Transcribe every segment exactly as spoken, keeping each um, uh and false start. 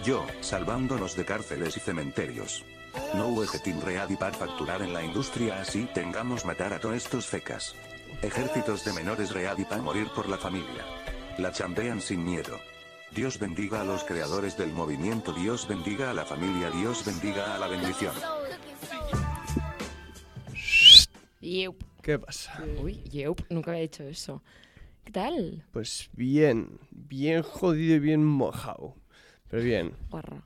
Yo, salvándonos de cárceles y cementerios. No ejetin readi para facturar en la industria así tengamos matar a todos estos fecas. Ejércitos de menores readi para morir por la familia. La chambean sin miedo. Dios bendiga a los creadores del movimiento, Dios bendiga a la familia, Dios bendiga a la bendición. Yeup. ¿Qué pasa? Uy, yeup, nunca había hecho eso. ¿Qué tal? Pues bien, bien jodido y bien mojado. Pero bien. Guarra.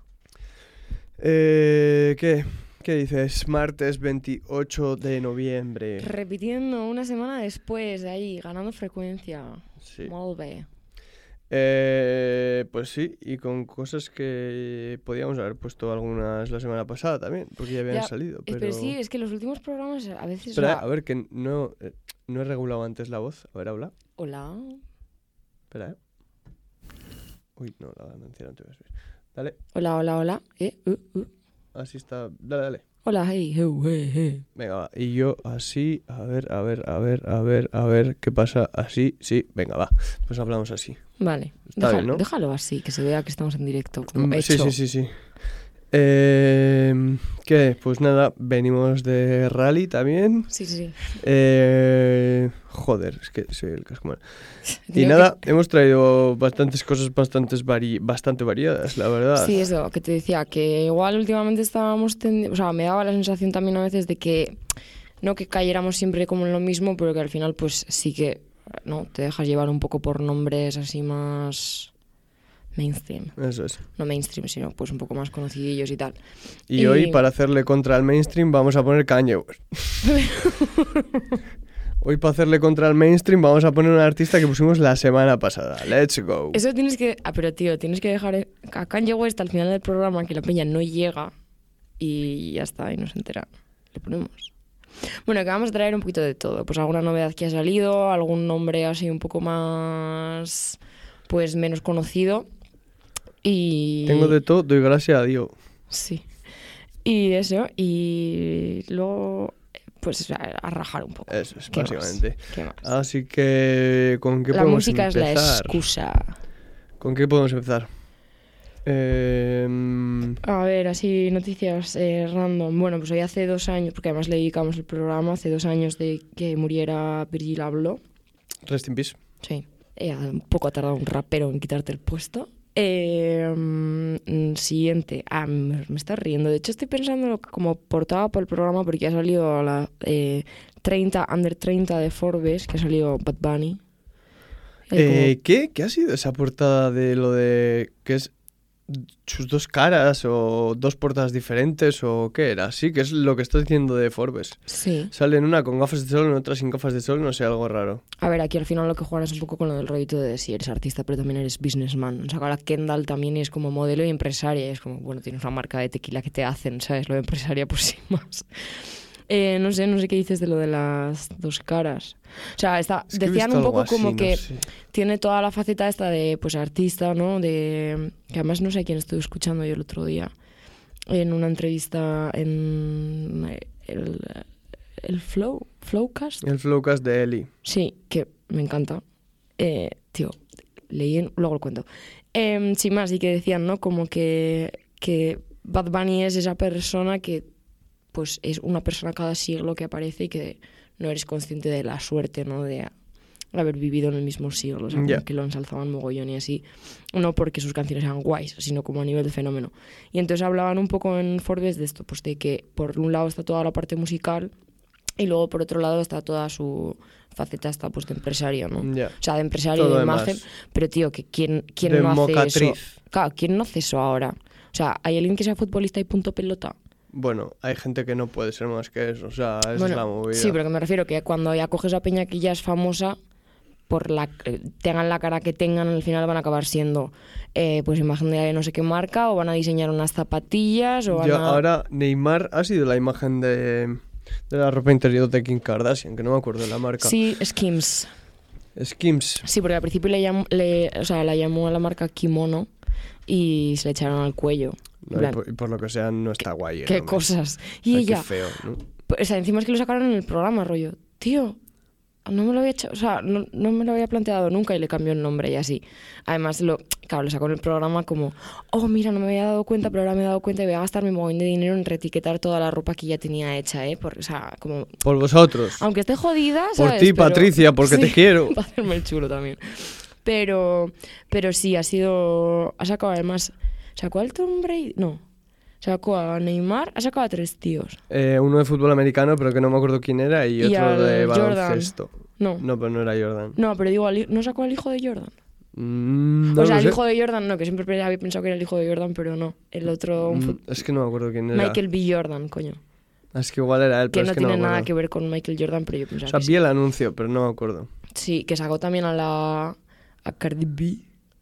Eh, ¿Qué? ¿Qué dices? Martes veintiocho de noviembre. Repitiendo una semana después, ahí, ganando frecuencia. Sí. Molt bé. Eh, pues sí, y con cosas que podíamos haber puesto algunas la semana pasada también, porque ya habían Ya, salido. Pero... pero sí, es que los últimos programas a veces... Espera, la- a ver, que no, eh, no he regulado antes la voz. A ver, habla. Hola. Espera, eh. Uy, no, la ganancia no te ves bien. Dale, Hola, hola, hola. Eh, uh, uh. así está. Dale, dale. Hola, hey, heu, hey, hey. Venga, va. Y yo así, a ver, a ver, a ver, a ver, a ver, ¿qué pasa? Así, sí, venga, va. Pues hablamos así. Vale. Está Deja- bien, ¿no? Déjalo así, que se vea que estamos en directo. Como Mm, hecho. Sí, sí, sí, sí. Eh, ¿Qué? Pues nada, venimos de rally también. Sí, sí, sí. Eh, joder, es que soy el casco mal. Y Digo nada, que- hemos traído bastantes cosas bastantes vari- bastante variadas, la verdad. Sí, eso, que te decía, que igual últimamente estábamos... tendi- O sea, me daba la sensación también a veces de que... No que cayéramos siempre como en lo mismo, pero que al final pues sí que... No, te dejas llevar un poco por nombres así más... Mainstream. Eso es. No mainstream, sino pues un poco más conocidillos y tal. Y Y- hoy, para hacerle contra el mainstream, vamos a poner Kanye West. Hoy, para hacerle contra el mainstream, vamos a poner un artista que pusimos la semana pasada. Let's go. Eso tienes que... Ah, pero tío, tienes que dejar a Kanye West al final del programa, que la peña no llega y ya está, y no se entera. Le ponemos. Bueno, que vamos a traer un poquito de todo. Pues alguna novedad que ha salido, algún nombre así un poco más... Pues menos conocido. Y... Tengo de todo, doy gracias a Dios. Sí. Y eso, y luego... Pues a, a rajar un poco. Eso es, ¿Qué más? básicamente. ¿Qué más? Así que, ¿con qué La podemos música empezar? es la excusa. ¿Con qué podemos empezar? Eh, mm, A ver, así noticias eh, random. Bueno, pues hoy hace dos años, porque además le dedicamos el programa, hace dos años de que muriera Virgil Abloh. rest in peace. Sí. Eh, un poco ha tardado un rapero en quitarte el puesto. Eh, mm, siguiente. Ah, me, me estás riendo. De hecho, estoy pensando como portada para el programa porque ha salido la eh, treinta, under treinta de Forbes, que ha salido Bad Bunny. Eh, Eh, ¿qué? ¿Qué ha sido esa portada de lo de que es sus dos caras o dos portadas diferentes o qué era? Sí, que es lo que estás diciendo de Forbes. como- sí. Sale en una con gafas de sol, en otra sin gafas de sol, no sé, algo raro. A ver, aquí al final lo que juegan es un poco con lo del rollito de si eres artista pero también eres businessman. O sea, ahora Kendall también es como modelo y empresaria. Y es como, bueno, tienes una marca de tequila que te hacen, ¿sabes? Lo de empresaria por sí más. Eh, no sé, no sé qué dices de lo de las dos caras. O sea, está, Es que he decían visto un algo poco así, como no que sé. tiene toda la faceta esta de pues artista, ¿no? De que además no sé a quién estuve escuchando yo el otro día en una entrevista en el, el Flow, Flowcast. El Flowcast de Eli. Sí, que me encanta. Eh, tío, leí, en- luego lo cuento. Eh, sin más, y que decían, ¿no? Como que, que Bad Bunny es esa persona que pues es una persona cada siglo que aparece y que no eres consciente de la suerte, ¿no? De haber vivido en el mismo siglo, o sea, como Ya. que lo ensalzaban mogollón y así, no porque sus canciones eran guays, sino como a nivel de fenómeno. Y entonces hablaban un poco en Forbes de esto, pues de que por un lado está toda la parte musical y luego por otro lado está toda su faceta esta pues de empresario, ¿no? Ya. O sea, de empresario, Todo de demás. imagen, pero tío, que quién, quién De no hace eso. mocatriz. Claro, ¿quién no hace eso ahora? O sea, ¿hay alguien que sea futbolista y punto pelota? Bueno, hay gente que no puede ser más que eso, o sea, esa Bueno, es la movida. sí, pero que me refiero que cuando ya coges a peña que ya es famosa, por la eh, tengan la cara que tengan, al final van a acabar siendo eh, pues imagen de no sé qué marca, o van a diseñar unas zapatillas, o van Yo, a... ahora, Neymar ha sido la imagen de, de la ropa interior de Kim Kardashian, que no me acuerdo de la marca. Sí, Skims. Skims. Sí, porque al principio le llamó, le, o sea, la llamó a la marca Kimono y se le echaron al cuello. No, En y, plan, por, y por lo que sea, no está guay. el qué nombre. cosas. Y Ay, ella, Qué feo, ¿no? o sea, encima es que lo sacaron en el programa, rollo. Tío, no me lo había hecho, o sea, no, no me lo había planteado nunca y le cambió el nombre y así. Además, lo, claro, lo sacó en el programa como, oh, mira, no me había dado cuenta, pero ahora me he dado cuenta y voy a gastar mi mogollón de dinero en reetiquetar toda la ropa que ya tenía hecha, ¿eh? Por, o sea, como... Por vosotros. Aunque esté jodida, Por ¿sabes? ti, Pero, Patricia, porque sí, te quiero. Para hacerme el chulo también. Pero, pero sí, ha sido... Ha sacado además... ¿Sacó al Tom Brady? No. Sacó a Neymar, ha sacado a tres tíos. Eh, uno de fútbol americano, pero que no me acuerdo quién era, y, Y otro de al baloncesto. No. No, pero no era Jordan. No, pero digo, al- ¿no sacó al hijo de Jordan? Mm, no o sea, lo el sé. hijo de Jordan no, que siempre había pensado que era el hijo de Jordan, pero no. El otro... un Mm, fut- es que no me acuerdo quién era. Michael B. Jordan, coño. Es que igual era él, Que pero no es que tiene no me nada acuerdo. que ver con Michael Jordan, pero yo pensaba O sea, que vi el anuncio, pero no me acuerdo. sí. Sí, que sacó también a la... a Cardi B.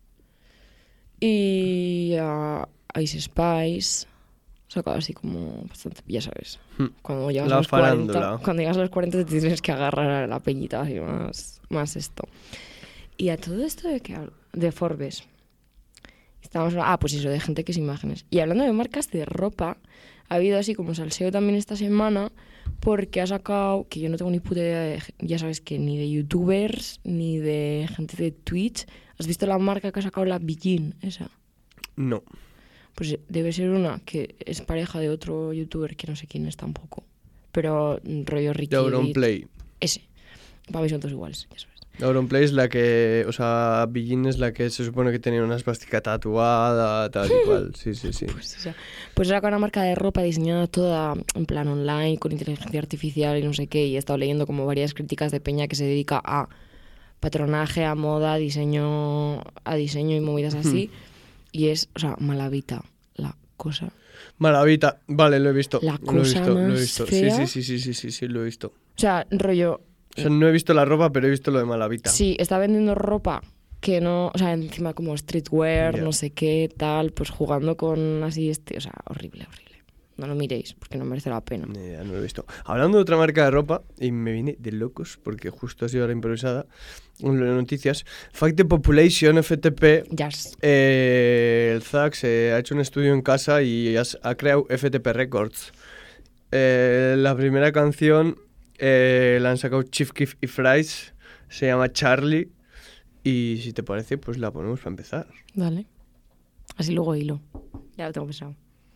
Y a Ice Spice. Sacado así como bastante, ya sabes. Hmm. Cuando llegas La a los farándula. cuarenta, cuando llegas a los cuarenta te tienes que agarrar a la peñita así más, más esto. Y a todo esto de que hablo, de Forbes. Estamos hablando, ah, pues eso, de gente que es imágenes. Y hablando de marcas de ropa, ha habido así como salseo también esta semana porque ha sacado, que yo no tengo ni puta idea de, ya sabes que ni de youtubers, ni de gente de Twitch. ¿Has visto la marca que ha sacado la Beijing, esa? No. Pues debe ser una que es pareja de otro youtuber que no sé quién es tampoco. Pero mm, rollo Ricky. De Auronplay. Ese. Para mí son todos iguales, ya sabes. Auronplay es la que, o sea, Beijing es la que se supone que tenía una esvástica tatuada, tal y cual. Sí, sí, sí. Pues esa. Pues era una marca de ropa diseñada toda en plan online, con inteligencia artificial y no sé qué. Y he estado leyendo como varias críticas de peña que se dedica a patronaje, a moda, a diseño, a diseño y movidas así. Y es, o sea, malavita la cosa. Maravita, vale, lo he visto. La lo he cosa visto, lo he más visto. fea. Sí, sí, sí, sí, sí, sí, sí, lo he visto. O sea, rollo... O sea, no he visto la ropa, pero he visto lo de Malavita. Sí, está vendiendo ropa que no... O sea, encima como streetwear, Ya. no sé qué, tal, pues jugando con así, este, o sea, horrible, horrible. No lo miréis, porque no merece la pena. Ni idea, no lo he visto. Hablando de otra marca de ropa, y me vine de locos, porque justo ha sido ahora improvisada, en las noticias, Fact the Population, F T P, Yes. eh, el Z A C se ha hecho un estudio en casa y has- ha creado F T P Records. Eh, la primera canción eh, la han sacado Chief Keef y Fries, se llama Charlie, y si te parece, pues la ponemos para empezar. Dale. Así luego hilo. Ya lo tengo pensado.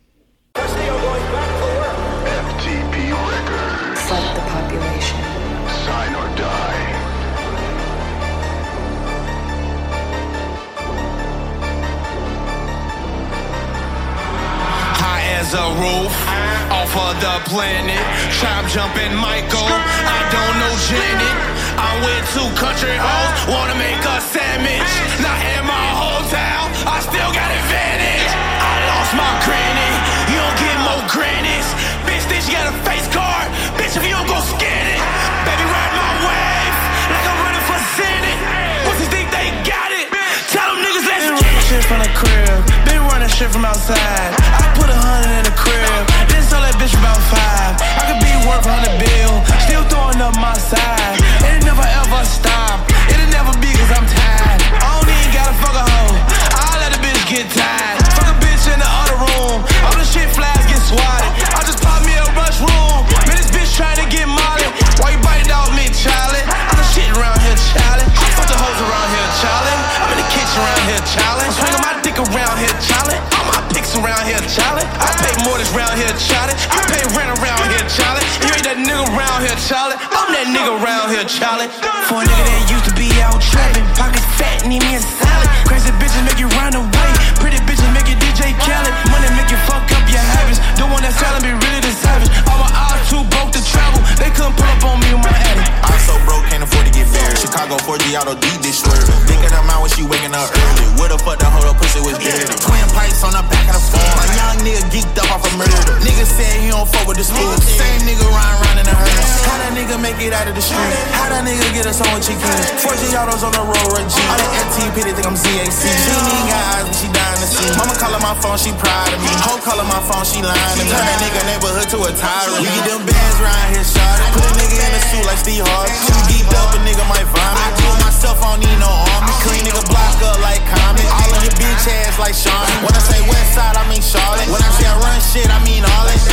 F T P Records. Fuck the population. Sign or die. High as a roof, off of the planet. Trap jumping Michael, I don't know Janet. I'm with two country hoes, wanna make a sandwich. Not in my hometown, I still got advantage. I lost my granny, you don't get more grannies. Bitch, this you got a face card, bitch, if you don't go scan it. Baby, ride my wave, like I'm running for Senate. Pussies think they got it, tell them niggas let's get it. Shit from the crib, been running shit from outside. I put a hundred in the crib, then sell that bitch about five. I could be worth a hundred bill, still throwing up my side. It never ever stop, it'll never be cause I'm tired. I don't even gotta fuck a hoe, I'll let a bitch get tired. Fuck a bitch in the other room, all the shit flies get swatted. I just pop me a rush room, man this bitch trying to get molly. Why you biting off me, Charlie? I'm the shit around here, Charlie. Fuck the hoes around here, Charlie. I'm in the kitchen around here, Charlie. I'm swinging my dick around here, Charlie. All my pics around here, Charlie. I pay mortgage around here, Charlie. I pay rent around here, Charlie. You ain't that nigga around here, Charlie. I'm that nigga around here, Charlie. For a nigga that used to be out trapping, pockets fat, need me a salad. Crazy bitches make you run away, pretty bitches make you D J Khaled. Money make you fuck up your habits. The one that's selling be really the savage. All my eyes too broke to travel, they couldn't pull up on me with my addy. I'm so broke, can't afford to get married. Chicago four G auto D this swerve. Thinking I'm out when she waking up early. Where the fuck the hold up pussy was dirty? Twin pipes on the back of the phone. My young nigga geeked up off a murder. Nigga said he don't fuck with the school. Same nigga riding around in the hearse. How that nigga make it out of the street? How that nigga get us on with chickens? four G autos on the road, Ray G. All the F T P, they think I'm Z A C. She ain't even got eyes, but she dying to see. Mama calling my phone, she proud of me. Ho calling my phone, she lying to me. Turn that nigga neighborhood to a tyrant. We get them bands round here, shot it. Put a nigga in a suit like Steve Harvey. Too geeked up, a nigga might vomit. I told myself I don't need no army. Clean nigga block up like Comet. All of your bitch ass like Sean. When I say West Side, I mean Charlotte. When I say I run shit, I mean all that.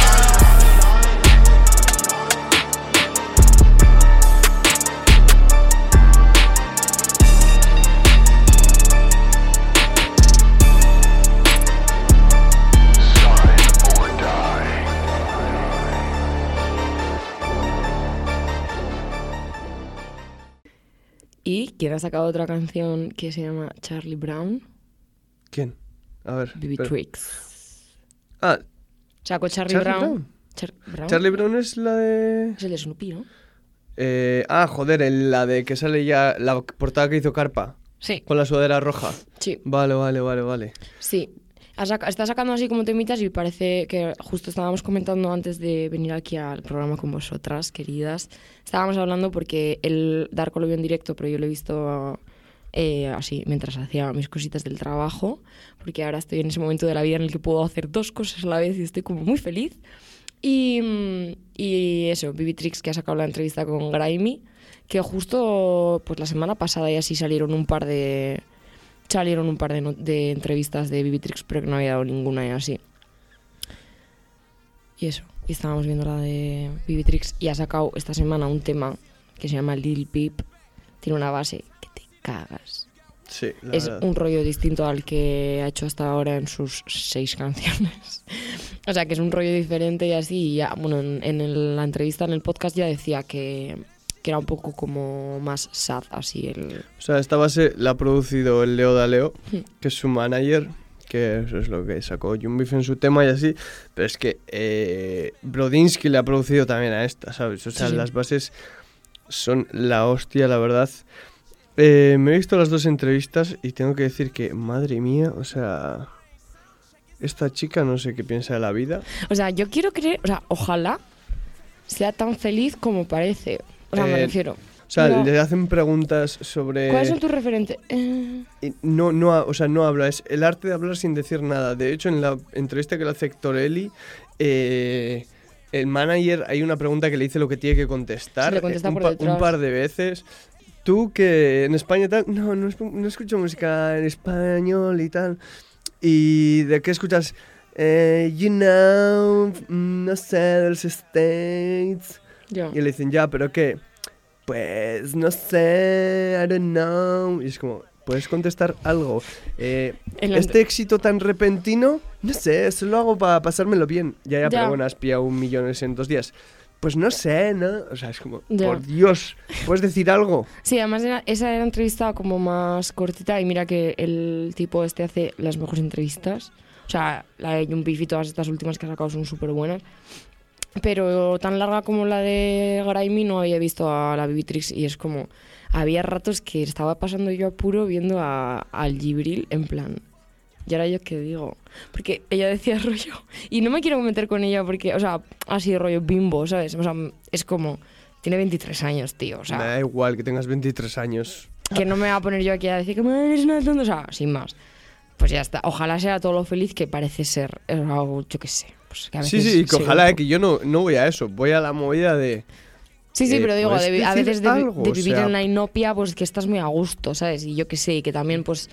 ha sacado otra canción que se llama Charlie Brown. ¿Quién? A ver. Bibi pero- Tricks. Ah, Sacó Charlie, Charlie Brown. Brown. Char- Brown. Charlie Brown es la de... Es el de Snoopy, ¿no? Eh, ah, joder, en la de que sale ya la portada que hizo Carpa, Sí, con la sudadera roja. sí, Vale, vale, vale, vale. sí. Ha saca- está sacando así como temitas y parece que justo estábamos comentando antes de venir aquí al programa con vosotras, queridas. Estábamos hablando porque el Darko lo vio en directo, pero yo lo he visto eh, así mientras hacía mis cositas del trabajo, porque ahora estoy en ese momento de la vida en el que puedo hacer dos cosas a la vez y estoy como muy feliz. Y, mm, y eso, Bibi Tricks, que ha sacado la entrevista con Grimy, que justo pues la semana pasada ya sí salieron un par de salieron un par de, no- de entrevistas de Bibi Tricks, pero que no había dado ninguna y así. Y eso, y estábamos viendo la de Bibi Tricks y ha sacado esta semana un tema que se llama Lil Peep. Tiene una base que te cagas. Sí, la Es verdad. un rollo distinto al que ha hecho hasta ahora en sus seis canciones. O sea, que es un rollo diferente y así. Y ya, bueno, en, en el- la entrevista, en el podcast, ya decía que, que era un poco como más sad, así el... O sea, esta base la ha producido el Leo Daleo, Hmm. que es su manager, que eso es lo que sacó Young Beef en su tema y así. Pero es que eh, Brodinski le ha producido también a esta, ¿sabes? O sea, Sí, sí. las bases son la hostia, la verdad. Eh, me he visto las dos entrevistas y tengo que decir que, madre mía, o sea... Esta chica no sé qué piensa de la vida. O sea, yo quiero creer... O sea, ojalá sea tan feliz como parece. O sea, me Eh, refiero... O sea, No. le hacen preguntas sobre... ¿Cuáles son tus referentes? Eh, Y no, no, ha- o sea, no habla, es el arte de hablar sin decir nada. De hecho, en la entrevista que le hace Héctor Eli, eh, el manager, hay una pregunta que le dice lo que tiene que contestar Sí, le contesta eh, un, por pa- detrás. un par de veces. Tú que en España tal, no, no, es- no escucho música en español y tal. ¿Y de qué escuchas? Eh, you know, mm, no sé, de los States. yo. Y le dicen, ya, ¿pero qué? Pues, no sé, I don't know. Y es como, ¿puedes contestar algo? Eh, En la este éxito tan repentino, no sé, solo hago para pasármelo bien. Ya, ya, Ya. pero bueno, has pillado un millón en dos días. Pues no sé, ¿no? O sea, es como, Ya. por Dios, ¿puedes decir algo? Sí, además era- esa era entrevista como más cortita y mira que el tipo este hace las mejores entrevistas. O sea, la de Young Beef y todas estas últimas que ha sacado son súper buenas. Pero tan larga como la de Grimy no había visto a la Bibi Tricks y es como... Había ratos que estaba pasando yo apuro viendo a, al Gibril en plan... Y ahora yo qué digo, porque ella decía rollo, y no me quiero meter con ella porque, o sea, así rollo bimbo, ¿sabes? O sea, es como, tiene veintitrés años, tío, o sea... Me da igual que tengas veintitrés años. Que no me va a poner yo aquí a decir que "Madre, eres una tonta", o sea, sin más. Pues ya está. Ojalá sea todo lo feliz que parece ser. O sea, yo qué sé. Pues que a Sí, veces sí, que se- ojalá, eh, que yo no, no voy a eso, voy a la movida de... Sí, sí, eh, pero digo, ¿puedes de vi- a decir veces de, vi- algo? de O vivir sea- en la inopia, pues que estás muy a gusto, ¿sabes? Y yo qué sé, y que también, pues.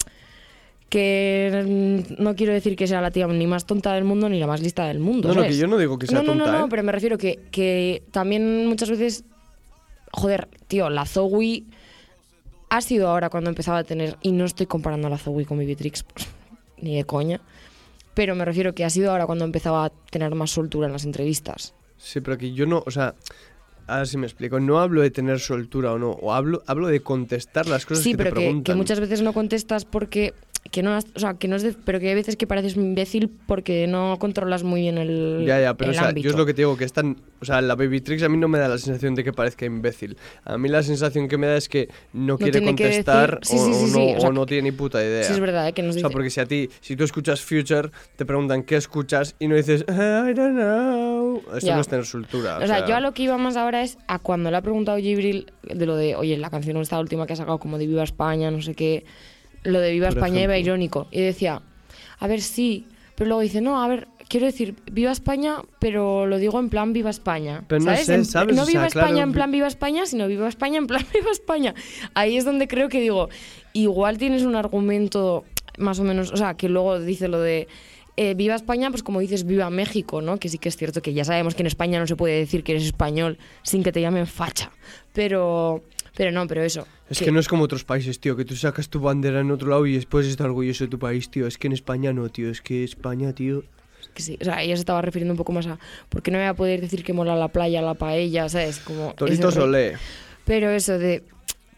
Que mm, no quiero decir que sea la tía ni más tonta del mundo ni la más lista del mundo. No, no, ¿sabes? que yo no digo que sea no, no, tonta, no, no, ¿eh? pero me refiero que, que también muchas veces. Joder, tío, la Zoe ha sido ahora cuando empezaba a tener. Y no estoy comparando a la Zoe con Bibi Tricks, ni de coña. Pero me refiero que ha sido ahora cuando empezaba a tener más soltura en las entrevistas. Sí, pero que yo no, o sea, a ver si me explico, no hablo de tener soltura o no, o hablo, hablo de contestar las cosas Sí, que pero te que, preguntan. que muchas veces no contestas porque que no has- o sea, que no es de- pero que hay veces que pareces un imbécil porque no controlas muy bien el Ya, ya, pero el o sea, ámbito. yo es lo que te digo, que es tan... O sea, la Baby Tricks a mí no me da la sensación de que parezca imbécil. A mí la sensación que me da es que no, quiere tiene que contestar decir- sí, o, sí, sí, o sí, no, o sea, o no tiene ni puta idea. Sí, es verdad, ¿eh? Que nos O sea, dice- porque si a ti, si tú escuchas Future, te preguntan qué escuchas y no dices, "Ah, I don't know". Eso Ya. no es tener soltura. O sea, yo a lo que iba más ahora es a cuando le ha preguntado Gibril de lo de, oye, la canción esta última que ha sacado como de Viva España, no sé qué, lo de Viva Por España iba ejemplo. irónico. Y decía, a ver, sí, pero luego dice, no, a ver, quiero decir, Viva España, pero lo digo en plan Viva España. Pero no ¿sabes? sé, En- ¿sabes? No O sea, Viva España claro, en vi- plan Viva España, sino Viva España en plan Viva España. Ahí es donde creo que digo, igual tienes un argumento más o menos, o sea, que luego dice lo de... eh, viva España, pues como dices, viva México, ¿no? Que sí que es cierto que ya sabemos que en España no se puede decir que eres español sin que te llamen facha. Pero, pero no, pero eso. Es que no es como otros países, tío, que tú sacas tu bandera en otro lado y después estás orgulloso de tu país, tío. Es que en España no, tío. Es que España, tío... que sí. O sea, ella se estaba refiriendo un poco más a... ¿Por qué no me voy a poder decir que mola la playa, la paella, ¿sabes? Como Torito ese rollo. Solé. Pero eso de...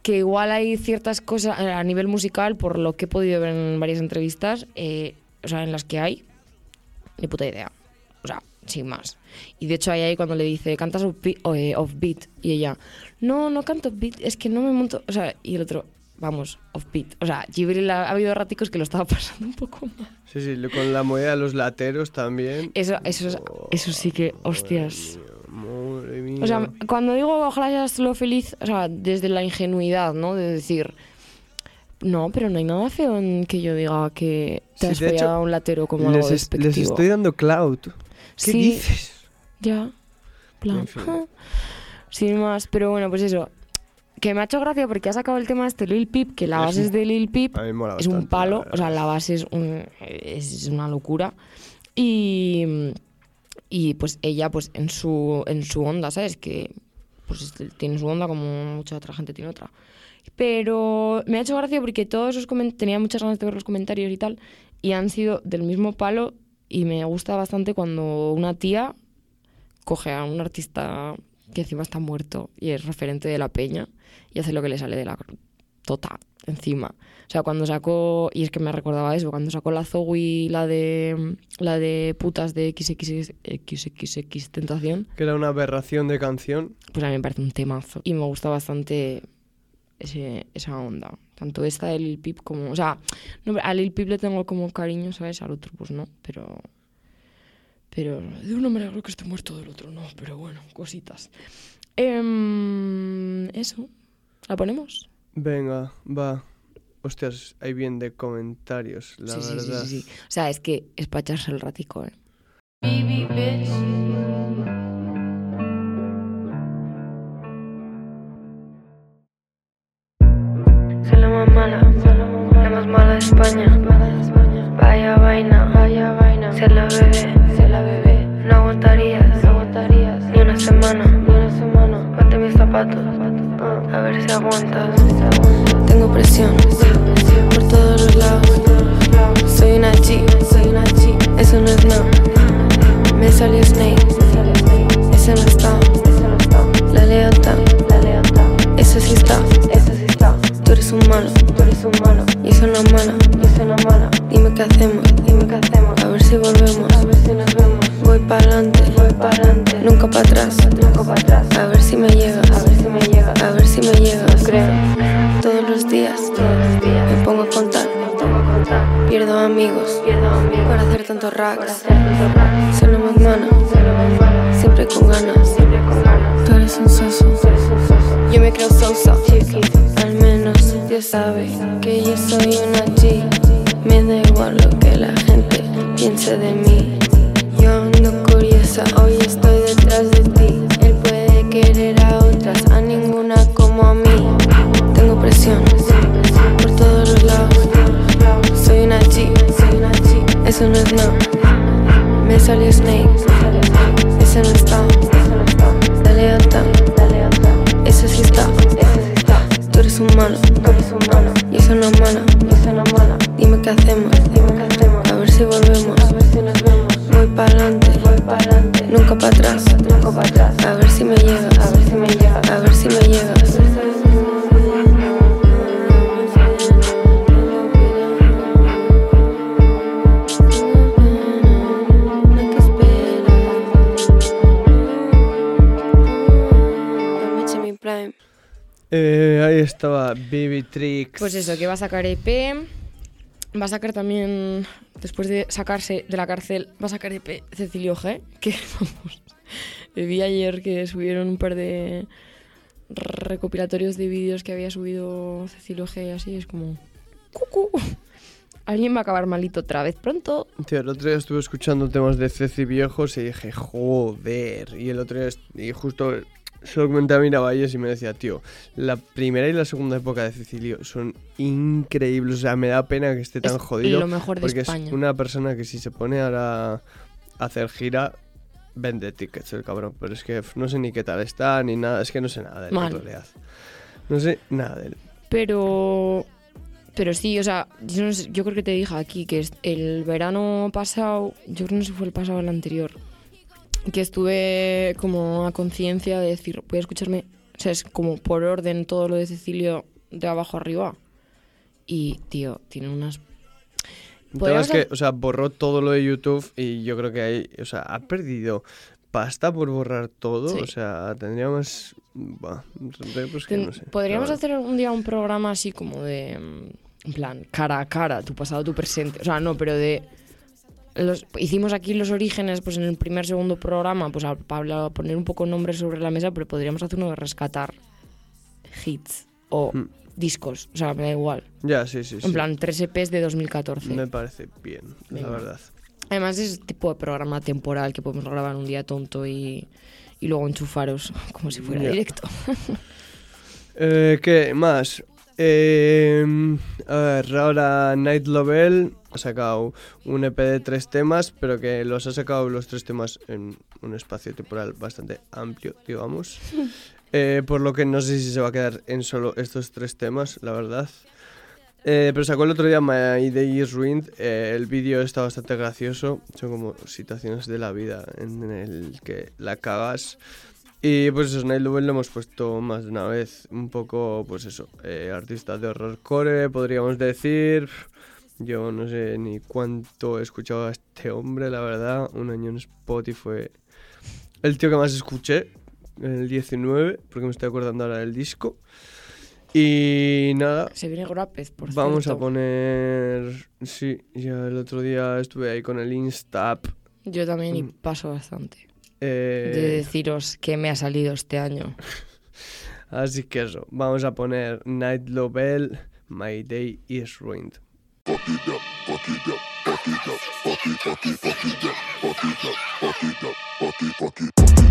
que igual hay ciertas cosas a nivel musical, por lo que he podido ver en varias entrevistas, eh, o sea, en las que hay, ni puta idea. O sea, sin más. Y de hecho hay ahí cuando le dice, ¿cantas offbeat? O, eh, offbeat? Y ella, no, no canto offbeat, es que no me monto... O sea, y el otro, vamos, offbeat. O sea, Jibril ha, ha habido raticos que lo estaba pasando un poco mal. Sí, sí, con la movida de los lateros también. Eso, eso, es, eso sí que, hostias. Madre mía. O sea, cuando digo ojalá seas solo feliz, o sea, desde la ingenuidad, ¿no? De decir, no, pero no hay nada feo en que yo diga que te Sí, has de hecho, follado a un latero como algo les, es- despectivo. les estoy dando cloud. ¿Qué Sí. dices? Ya, plan, En fin. ja. Sin más, pero bueno, pues eso. Que me ha hecho gracia porque ha sacado el tema este Lil Peep, que la Es base un- es de Lil Peep, A mí me mola es un bastante, palo, la o sea, verdad. la base es, un, es una locura. Y, y pues ella, pues en su, en su onda, ¿sabes? Que pues tiene su onda como mucha otra gente tiene otra. Pero me ha hecho gracia porque todos esos comentarios, tenía muchas ganas de ver los comentarios y tal, y han sido del mismo palo, y me gusta bastante cuando una tía coge a un artista que encima está muerto y es referente de la peña y hace lo que le sale de la tota encima. O sea, cuando sacó, y es que me recordaba eso, cuando sacó la Zoe, la de la de putas de equis equis equis Tentación, Que era una aberración de canción. pues a mí me parece un temazo y me gusta bastante ese, esa onda. Tanto esta de Lil Peep como... O sea, no, a Lil Peep le tengo como cariño, ¿sabes? Al otro pues no, pero... Pero de uno me alegro que esté muerto, del otro no, pero bueno, cositas. Eh, eso, ¿la ponemos? Venga, va. Hostias, hay bien de comentarios, la sí, sí, sí, verdad. sí, sí. O sea, es que es para echarse el ratico, ¿eh? Soy la más mala, la más mala de España. Vaya vaina, vaya vaina. Ser la bebé, ser la bebé. No aguantarías, no aguantarías ni una semana, ni una semana. Ponte mis zapatos, a ver si aguantas. Tengo presión por todos los lados. Soy una G, soy una G. Eso no es nada. Me salió Snake, ese no está. La lealtad, la lealtad. Eso sí está, eso sí está. Tú eres un malo, tú eres un malo. Yo soy una mala, yo soy una mala. Dime qué hacemos, dime qué hacemos. A ver si volvemos, a ver si nos vemos. Voy para adelante, voy para adelante. Nunca para atrás, nunca para atrás. A ver si me llega, a ver si me llega, a ver si me llega. Creo, todos los días, todos los días. Me pongo a contar, me pongo a contar. Pierdo amigos, pierdo amigos. Por hacer tantos racks, soy la más mala, soy la más mala. Siempre con ganas, siempre con ganas. Tú eres un soso, yo me creo sosa. Al menos Dios sabe que yo soy una G. Me da igual lo que la gente piense de mí. Yo ando curiosa, hoy estoy detrás de ti. Él puede querer a otras, a ninguna como a mí. Tengo presión por todos los lados. Soy una G, eso no es nada. Me salió Snake, ese no está. La lealtad, eso sí está. Tú eres un malo, yo soy una mala. Dime qué hacemos, a ver si volvemos. Voy para adelante, nunca para atrás. A ver si me llega, a ver si me llega, a ver si me llega. Eh, ahí estaba Baby Tricks. Pues eso, que va a sacar E P, va a sacar también, después de sacarse de la cárcel, va a sacar E P Cecilio G, que vamos, vi ayer que subieron un par de recopilatorios de vídeos que había subido Cecilio G y así, es como, cucú, alguien va a acabar malito otra vez pronto. Tío, el otro día estuve escuchando temas de Ceci viejos y dije, joder. Y el otro día, est- y justo se lo comenté a Miravalles y me decía, tío, la primera y la segunda época de Cecilio son increíbles. O sea, me da pena que esté tan Es jodido. lo mejor de porque España. es una persona que si se pone ahora a hacer gira, vende tickets el cabrón. Pero es que f- no sé ni qué tal está, ni nada. Es que no sé nada de él, Mal. en realidad. No sé nada de él. Pero, pero sí, o sea, yo, no sé, yo creo que te dije aquí que es- el verano pasado, yo creo que no sé si fue el pasado o el anterior, que estuve como a conciencia de decir, voy a escucharme, o sea, es como por orden todo lo de Cecilio de abajo arriba. Y, tío, tiene unas... El tema es que, o sea, borró todo lo de YouTube y yo creo que ahí, o sea, ha perdido pasta por borrar todo. Sí. O sea, tendríamos... Bah, pues que Ten, no sé. Podríamos Pero... hacer un día un programa así como de... En plan, cara a cara, tu pasado, tu presente. O sea, no, pero de... Los, hicimos aquí los orígenes pues en el primer, segundo programa, pues a, para poner un poco nombres sobre la mesa, pero podríamos hacer uno de rescatar hits o mm. discos. O sea, me da igual. Ya, sí, sí. En sí. plan, tres E Pes de dos mil catorce. Me parece bien, Venga. la verdad. Además es el tipo de programa temporal que podemos grabar un día tonto y, y luego enchufaros como si fuera yeah. directo. eh, ¿Qué más? Eh, a ver, ahora Night Lovell ha sacado un E P de tres temas, pero que los ha sacado los tres temas en un espacio temporal bastante amplio, digamos. Eh, por lo que no sé si se va a quedar en solo estos tres temas, la verdad. Eh, pero sacó el otro día My Day is Ruined. Eh, el vídeo está bastante gracioso. Son como situaciones de la vida en el que la cagas. Y pues eso, Night Lovell lo hemos puesto más de una vez. Un poco, pues eso, eh, artista de horrorcore, podríamos decir. Yo no sé ni cuánto he escuchado a este hombre, la verdad. Un año en Spotify fue el tío que más escuché, en el diecinueve, porque me estoy acordando ahora del disco. Y nada. Se viene Grapez, por Vamos cierto. a poner... Sí, ya el otro día estuve ahí con el Instap. Yo también y paso bastante. Eh... De deciros que me ha salido este año. Así que eso, vamos a poner Night Lovell, My Day is Ruined. Fuck it up, fuck it up, fuck it up, fuck it, fuck it, fuck it up, fuck it up, fuck it up, fuck it, fuck it, fuck it,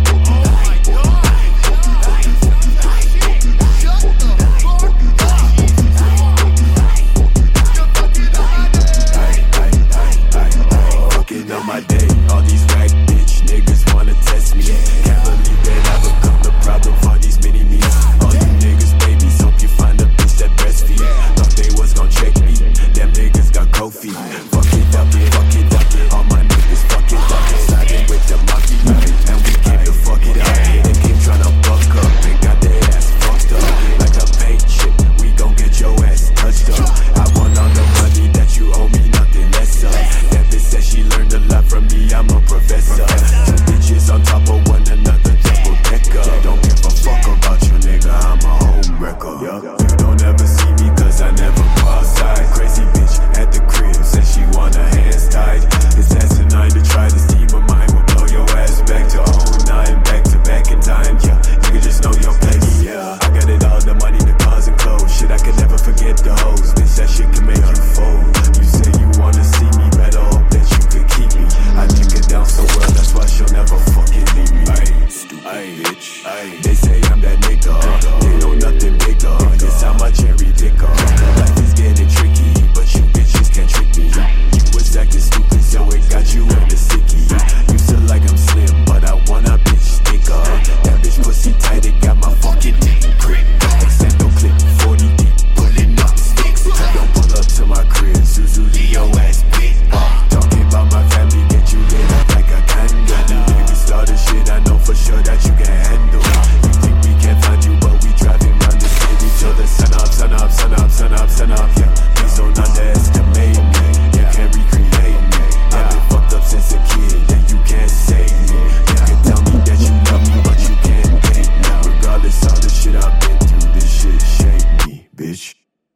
fucking on my day, all these rag bitch niggas wanna test me. Can't believe that I become the problem for these mini me. All you niggas babies, hope you find a bitch that breastfeed. Thought they was gon' check me, them niggas got cold feet. Fuck it up, fuck it up, all my niggas fuck it up. Siding with the monkey, and we came to fuck it up. They came tryna buck up and got their ass fucked up. Like a paint chip, we gon' get your ass touched up. I want all the money that you owe me, nothing less of. That bitch said she learned a lot from me, I'm a professor. Two bitches on top of one another, double decker. Don't give a fuck about you, nigga, I'm a home wrecker. You don't ever see me cause I never go outside. Crazy bitch at the crib, said she want her hands tied. It's asinine to try this team of mine, will blow your ass back to oh nine, back to back in time. Yeah, nigga just know your place. Yeah, I got it all, the money, the cars and clothes. Shit, I could never forget the hoes. Bitch, that shit can make you fold. You say you wanna see me, better hope that you could keep me. I take her down so well, that's why she'll never fucking leave me. Aye, stupid bitch. Aye, they say I'm that nigga. They know nothing bigger. This how my cherry dicker. Life is getting tricky, but you bitches can't trick me. You was acting stupid, so it got you in the sticky. Used to like I'm slim, but I want a bitch thicker. That bitch pussy tight, it got my fucking dick grip. Extendo clip, forty deep, pulling up sticks. Don't pull up to my crib, Suzu Leo ass bitch. Talking about my family, get you lit up like a candle. You baby started shit, I know for sure that you can handle. You think we can't find you, but we driving round the city till the sun up, sun up, sun up, sun up, sun up. Yeah, please don't underestimate me. You can't recreate me. I've been fucked up since a kid, and you can't save me. You can tell me that you love me, but you can't date me. Regardless of the shit I've been through, this shit shaped me, bitch.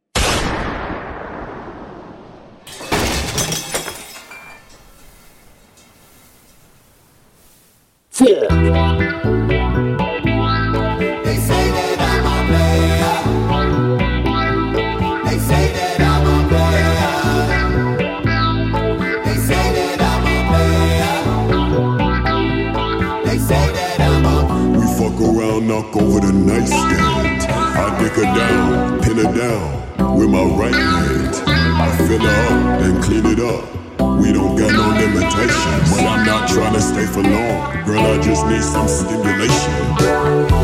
Fear. They say that I'm a player. They say that I'm a player. They say that I'm a player. They say that I'm a. We fuck around, knock over the nightstand. I dick her down, pin her down with my right hand. I fill her up, then clean it up. We don't got no limitations, but I'm not trying to stay for long. Girl, I just need some stimulation.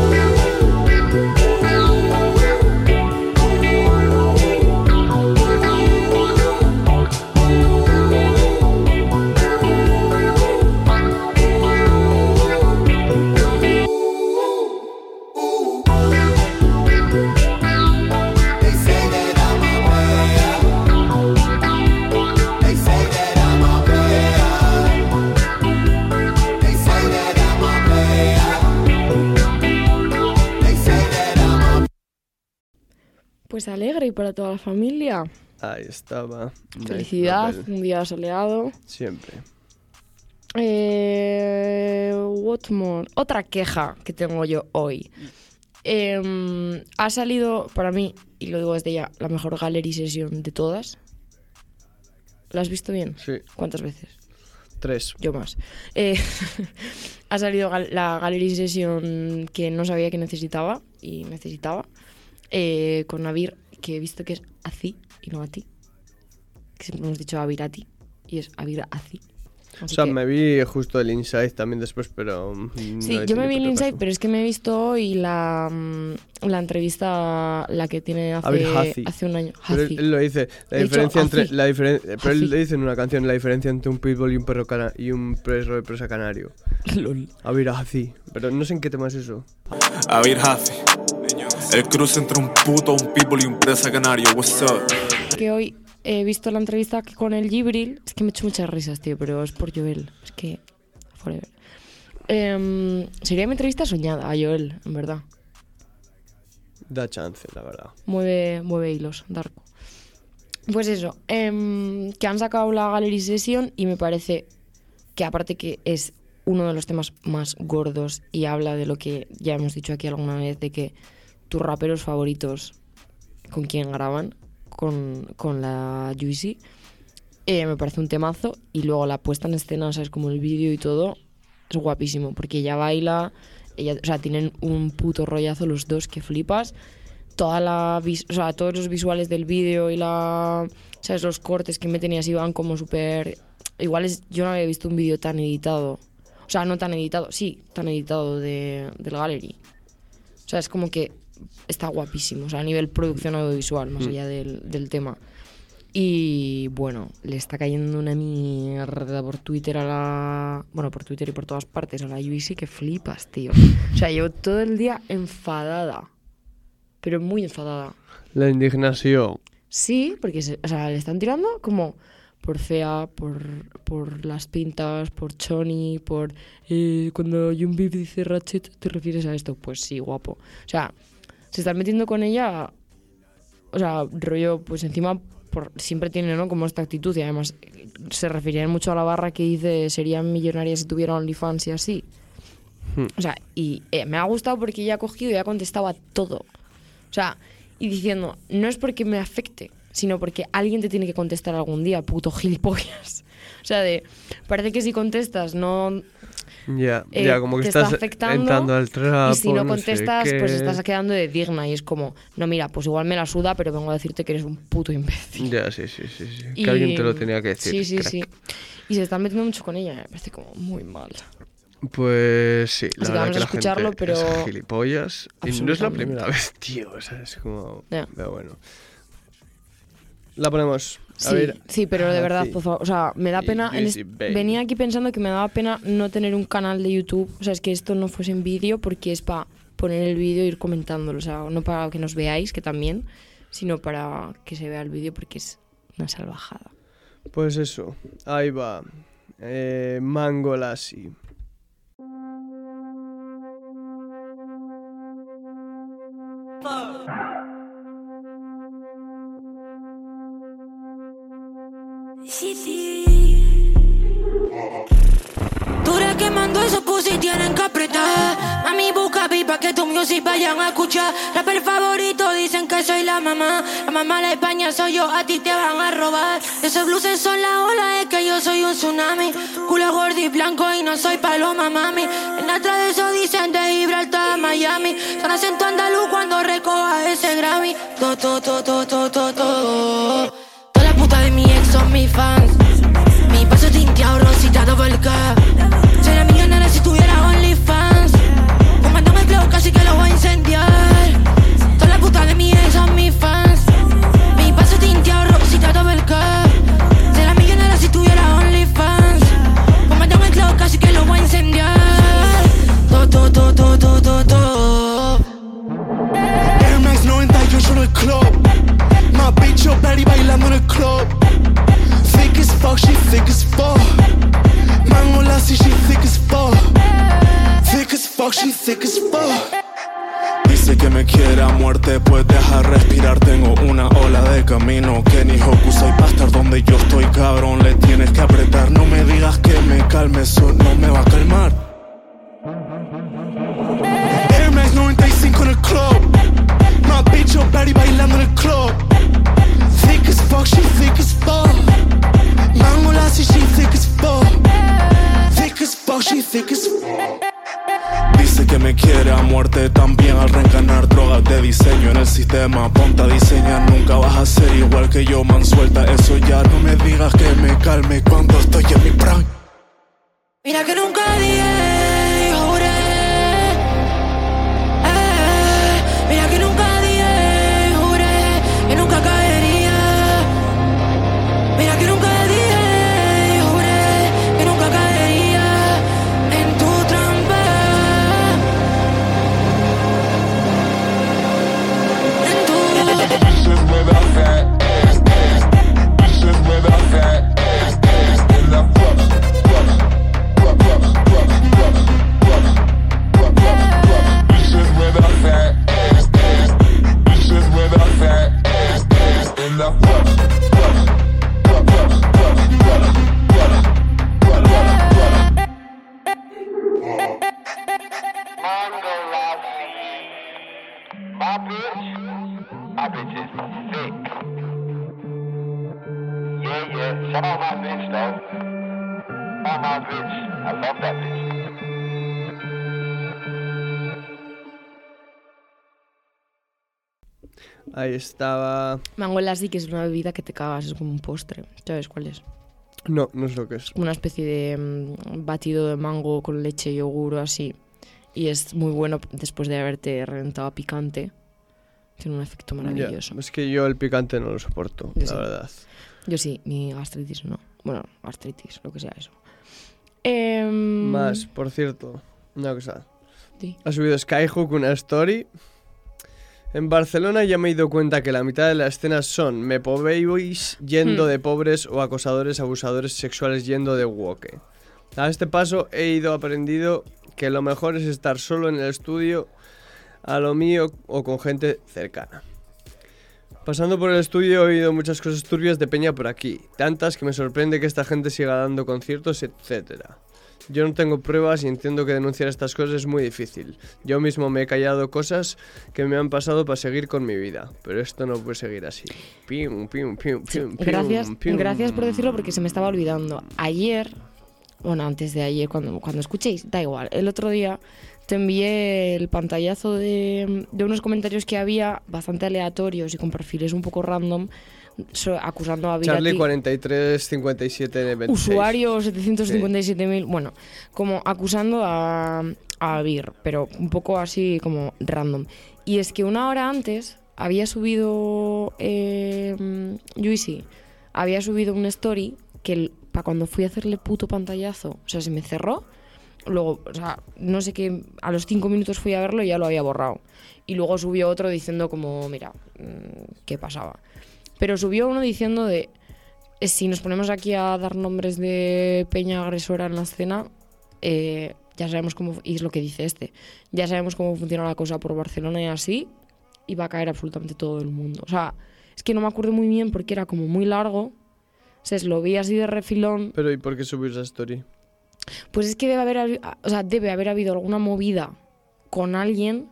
pues alegre y para toda la familia. Ahí estaba. Felicidad, Nice un día soleado. Siempre. Eh, what more? Otra queja que tengo yo hoy. Eh, ha salido, para mí, y lo digo desde ya, la mejor gallery session de todas. ¿La has visto bien? Sí. ¿Cuántas veces? Tres. Yo más. Eh, ha salido gal- la gallery session que no sabía que necesitaba, y necesitaba, eh, con Navir, que he visto que es Azi y no a ti. Que siempre hemos dicho Avir a ti, y es Avir a ti. O sea, que... me vi justo el Inside también después, pero... Sí, no yo me vi el Inside, caso. pero es que me he visto hoy la, la entrevista, la que tiene hace, hace un año. Pero él, él lo dice, la He diferencia dicho, entre... La diferen, pero Hazi. él le dice en una canción la diferencia entre un pitbull y un perro cana, y un perro de presa canario. Lol. A ver, así. Pero no sé en qué tema es eso. A ver, Hazi. El cruce entre un puto, un pitbull y un presa canario. What's up? Que hoy... He visto la entrevista con el Gibril. Es que me he hecho muchas risas, tío, pero es por Joel. Es que... Forever. Eh, sería mi entrevista soñada a Joel, en verdad. Da chance, la verdad. Mueve, mueve hilos, Darko. Pues eso, eh, que han sacado la Gallery Session y me parece que aparte que es uno de los temas más gordos y habla de lo que ya hemos dicho aquí alguna vez, de que tus raperos favoritos con quién graban, con, con la Juicy, eh, me parece un temazo. Y luego la puesta en escena, ¿sabes? Como el vídeo y todo, es guapísimo, porque ella baila, ella, o sea, tienen un puto rollazo los dos que flipas. Toda la, o sea, todos los visuales del vídeo y la, ¿sabes? Los cortes que meten y así van como súper... Igual es, yo no había visto un vídeo tan editado. O sea, no tan editado, sí, tan editado de, del Gallery. O sea, es como que está guapísimo, o sea, a nivel producción audiovisual, más allá del, del tema. Y bueno, le está cayendo una mierda por Twitter a la... Bueno, por Twitter y por todas partes a la U I C que flipas, tío. O sea, llevo todo el día enfadada. Pero muy enfadada. La indignación. Sí, porque se, o sea, le están tirando como por fea, por, por las pintas, por choni, por... Eh, cuando Young Beef dice Ratchet, ¿te refieres a esto? Pues sí, guapo. O sea, se están metiendo con ella... O sea, rollo, pues encima por, siempre tiene, ¿no? Como esta actitud, y además se referían mucho a la barra que dice serían millonarias si tuvieran OnlyFans y así. Hmm. O sea, y eh, me ha gustado porque ella ha cogido y ha contestado a todo. O sea, y diciendo, no es porque me afecte, sino porque alguien te tiene que contestar algún día, puto gilipollas. O sea, de, parece que si contestas no... Ya, eh, ya, como que estás entrando al trapo, y si no, no contestas, sé pues estás quedando de digna. Y es como, no, mira, pues igual me la suda, pero vengo a decirte que eres un puto imbécil. Ya, sí, sí, sí, sí. Y, que alguien te lo tenía que decir. Sí, sí, crack. sí. Y se están metiendo mucho con ella, me parece como muy mal. Pues sí, la Así verdad que vamos que a la escucharlo, gente pero... es gilipollas. Y no es la primera vez, tío. O sea, es como... Yeah. Pero bueno. La ponemos. A Sí, ver. sí, pero de Ah, verdad, sí. por favor, o sea, me da Y pena... en Juicy es- Baby. venía aquí pensando que me daba pena no tener un canal de YouTube, o sea, es que esto no fuese en vídeo porque es para poner el vídeo e ir comentándolo, o sea, no para que nos veáis, que también, sino para que se vea el vídeo porque es una salvajada. Pues eso. Ahí va. Eh, Mango Lassi. Tú eres quemando esos pussy, tienen que apretar. Mami, busca pipa que tu music vayan a escuchar. Rapper favorito, dicen que soy la mamá. La mamá de España soy yo, a ti te van a robar. Esos blues son la ola, es que yo soy un tsunami. Culo gordo y blanco y no soy paloma, mami. En atrás de eso dicen de Gibraltar a Miami. Son acento andaluz cuando recoja ese Grammy. To, to, to, to, to, to, to. Todas las putas de mi ex son mis fans. Mi paso tinteado, rosita, double cap. Sería millonaria si tuviera OnlyFans. Fumándome el flow, casi que lo voy a incendiar. Todas las putas de mi ex son mis fans. Mi paso tinteado, rosita, double cap. Sería millonaria si tuviera OnlyFans. Fumándome el flow, casi que lo voy a incendiar. To, to, to, to, to, to, to. Air Max noventa y ocho en el club. My bitch, yo Betty bailando en el club. Thick as fuck, she thick as fuck. Mango Lassi, she thick as fuck. Thick as fuck, she thick as fuck. Dice Dice que me quiere a muerte, pues deja respirar. Tengo una ola de camino que ni Hokusai pa' estar donde yo estoy, cabrón. Le tienes que apretar, no me digas que me calme, eso no me va a calmar. Air Max noventa y cinco en el club. My bitch up Betty bailando en el club. Thick as fuck, she thick as fuck. Mango lassi, she thick as fuck. Thick as fuck, she thick as fuck. Dice que me quiere a muerte también al reencarnar. Drogas de diseño en el sistema, ponte a diseñar. Nunca vas a ser igual que yo, man, suelta eso ya. No me digas que me calme cuando estoy en mi prime. Mira que nunca dije y juré, eh, mira que nunca dije y juré que nunca caería. Mira que nunca dije y juré que nunca caería en tu trampa, en tu. This is where the fat ass, ass. This is where the fat ass, ass. In the fuck, fuck, fuck, fuck, fuck, fuck, fuck, fuck, fuck, fuck. This is where the fat ass, ass. This is where the fat ass, ass. In the fuck, fuck, fuck, fuck, fuck, fuck, fuck, fuck, fuck, fuck. Mango lassi. My bitch, my bitch is thick. Yeah, yeah, shout out my bitch though. Oh, my bitch, I love that bitch. Ahí estaba... Mango lassi, que es una bebida que te cagas, es como un postre. ¿Sabes cuál es? No, no sé lo que es. Una especie de um, batido de mango con leche y yogur o así. Y es muy bueno después de haberte reventado a picante. Tiene un efecto maravilloso. Ya, es que yo el picante no lo soporto, Yo la sí. verdad. Yo sí, mi gastritis no. Bueno, gastritis, lo que sea eso. Eh, Más, por cierto, una cosa. Sí. Ha subido Skyhook una story. En Barcelona ya me he dado cuenta que la mitad de las escenas son mepobabies yendo Hmm. de pobres o acosadores, abusadores sexuales yendo de woke. A este paso he ido aprendido que lo mejor es estar solo en el estudio, a lo mío o con gente cercana. Pasando por el estudio he oído muchas cosas turbias de peña por aquí, tantas que me sorprende que esta gente siga dando conciertos, etcétera. Yo no tengo pruebas y entiendo que denunciar estas cosas es muy difícil. Yo mismo me he callado cosas que me han pasado para seguir con mi vida, pero esto no puede seguir así. Pium, pium, pium, pium, Gracias, pium, pium. gracias por decirlo porque se me estaba olvidando. Ayer, bueno, antes de ayer, cuando, cuando escuchéis, da igual. El otro día te envié el pantallazo de, de unos comentarios que había bastante aleatorios y con perfiles un poco random, so, acusando a Virati. Charlie cuarenta y tres cincuenta y siete veintiséis. Usuario setecientos cincuenta y siete mil, sí. Bueno, como acusando a, a Vir, pero un poco así como random. Y es que una hora antes había subido eh, Juicy, había subido una story que para cuando fui a hacerle puto pantallazo, o sea, se me cerró. Luego, o sea, no sé qué, a los cinco minutos fui a verlo y ya lo había borrado. Y luego subió otro diciendo como, mira, ¿qué pasaba? Pero subió uno diciendo de, si nos ponemos aquí a dar nombres de peña agresora en la escena, eh, ya sabemos cómo, y es lo que dice este, ya sabemos cómo funciona la cosa por Barcelona y así, y va a caer absolutamente todo el mundo. O sea, es que no me acuerdo muy bien porque era como muy largo, o sea, lo vi así de refilón. Pero ¿y por qué subió esa story? Pues es que debe haber, o sea, debe haber habido alguna movida con alguien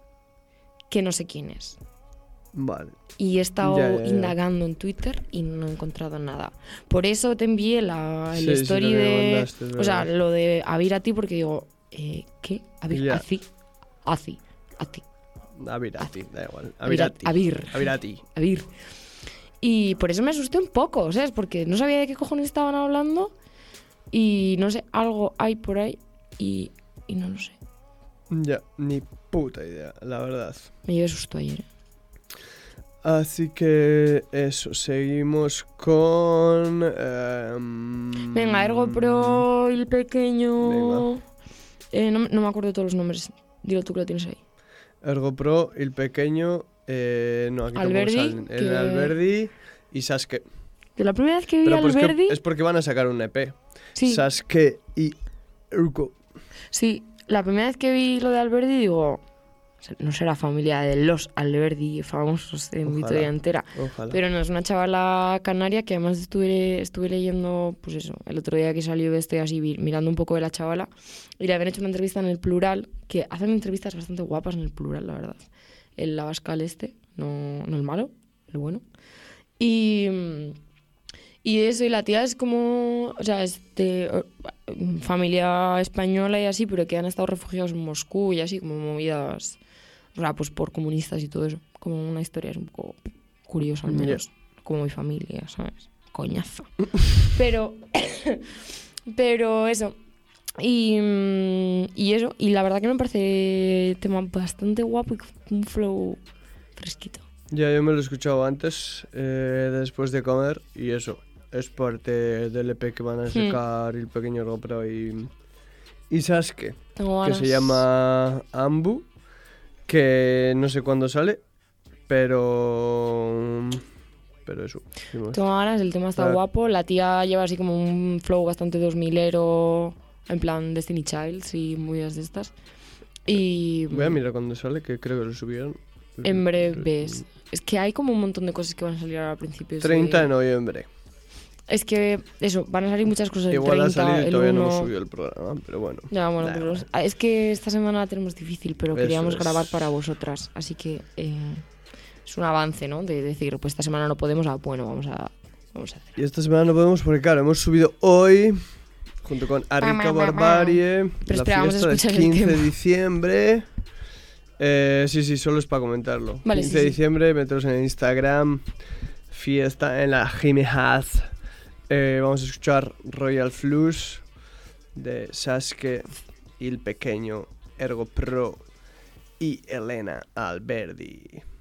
que no sé quién es. Vale. Y he estado Ya, ya, ya. indagando en Twitter y no he encontrado nada. Por eso te envié la el Sí, sí, story lo que me de... mandaste, es o sea, verdad. lo de Avir a ti porque digo, eh, ¿qué? Avir, Ya. así, así, a ti. A Virati, da igual. A Avir- Virati. Avir. A Virati. Avir. Y por eso me asusté un poco, ¿sabes? Porque no sabía de qué cojones estaban hablando y no sé, algo hay por ahí y, y no lo sé. Ya, ni puta idea, la verdad. Me llevé susto ayer, ¿eh? Así que eso, seguimos con... em, Venga, Ergo Pro, el pequeño... Venga. Eh, no, no me acuerdo de todos los nombres. Dilo tú que lo tienes ahí. Ergo Pro, el pequeño... Eh, no, aquí Alberdi, tampoco salen. El que- Alberdi y Sasuke. De la primera vez que vi Pero a pues que Alberdi... es porque van a sacar un E P. Sí. Sasuke y Ergo. Sí, la primera vez que vi lo de Alberdi digo... no será familia de los Alberdi famosos en Ojalá, Vitoria entera, ojalá. pero no, es una chavala canaria que además estuve, estuve leyendo, pues eso, el otro día que salió estoy así vi- mirando un poco de la chavala y le habían hecho una entrevista en El Plural, que hacen entrevistas bastante guapas en El Plural, la verdad. El Abascal este, no, no el malo, el bueno. Y... Y eso, y la tía es como, o sea, es de uh, familia española y así, pero que han estado refugiados en Moscú y así, como movidas, o sea, pues por comunistas y todo eso. Como una historia es un poco curiosa, al menos, yeah. Como mi familia, ¿sabes? Coñazo. pero, pero eso, y, y eso, y la verdad que me parece tema bastante guapo y con un flow fresquito. Ya, yo me lo he escuchado antes, eh, después de comer, y eso. Es parte del E P que van a sacar hmm. el pequeño GoPro y, y Sasuke, que se llama Ambu, que no sé cuándo sale, pero pero eso. Tengo ganas, el tema está ah. guapo, la tía lleva así como un flow bastante dos milero, en plan Destiny Childs y movidas de estas. Y voy a mirar cuándo sale, que creo que lo subieron. En breve, es que hay como un montón de cosas que van a salir ahora a principios treinta de... de noviembre. Es que, eso, van a salir muchas cosas. Igual el treinta, ha salido y el todavía uno... no hemos subido el programa, pero bueno. Ya, bueno, nah, pero bueno. es que esta semana la tenemos difícil, pero Eso queríamos es. grabar para vosotras, así que eh, es un avance, ¿no? De decir, pues esta semana no podemos, ah, bueno, vamos a, vamos a hacer. Y esta semana no podemos porque, claro, hemos subido hoy, junto con Arrica Barbarie, pero la fiesta del quince de diciembre. Eh, sí, sí, solo es para comentarlo. Vale, quince de sí, diciembre, sí. Meteros en Instagram, fiesta en la Jimmy Haas. Eh, vamos a escuchar Royal Flush de Sasuke, el pequeño Ergo Pro y Elena Alberdi.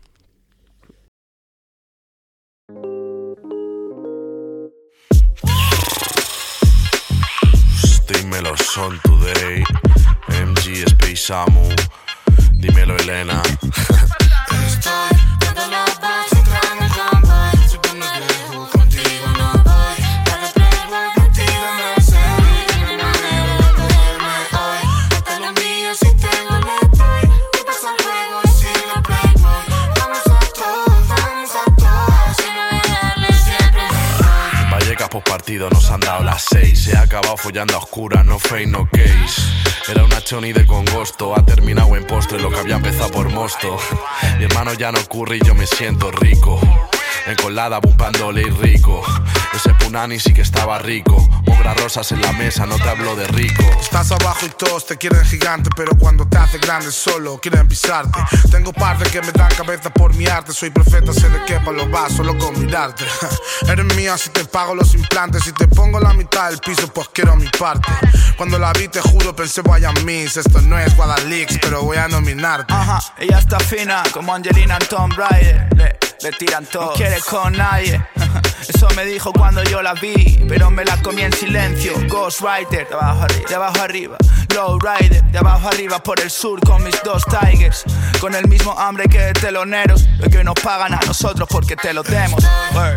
Dímelo Son Today, M G Space Samu, dímelo Elena. Estoy dando la base, entrando en champagne. Si tú me dejo contigo no voy. Dale playboy contigo me sé. No me debo de cogerme hoy. Hasta lo mío si tengo le doy. Y pasa el juego y sigue playboy. Vamos a todos, vamos a todos. Si no voy a darle siempre le doy. Vallecas post partido nos han dado las seis. Se ha acabado follando a oscuras, no fake, no case. Era una choni de congosto, ha terminado en postre lo que había empezado por mosto. Mi hermano ya no ocurre y yo me siento rico. En colada bumpándole y rico. Ese punani sí que estaba rico. Mogra rosas en la mesa, no te hablo de rico. Estás abajo y todos te quieren gigante, pero cuando te haces grande solo quieren pisarte. Tengo parte que me dan cabeza por mi arte. Soy profeta, sé de qué palo va, solo con mirarte. Eres mía si te pago los implantes. Si te pongo la mitad del piso, pues quiero mi parte. Cuando la vi te juro pensé vaya miss. Esto no es Guadalix, pero voy a nominarte. Ajá, ella está fina como Angelina en Tomb Raider. Le, le tiran todo, no quiere con nadie. Eso me dijo cuando yo la vi, pero me la comí en silencio. Ghostwriter, de abajo arriba, de abajo arriba. Lowrider, de abajo arriba por el sur con mis dos Tigers. Con el mismo hambre que teloneros, lo que hoy nos pagan a nosotros porque te lo demos. Word.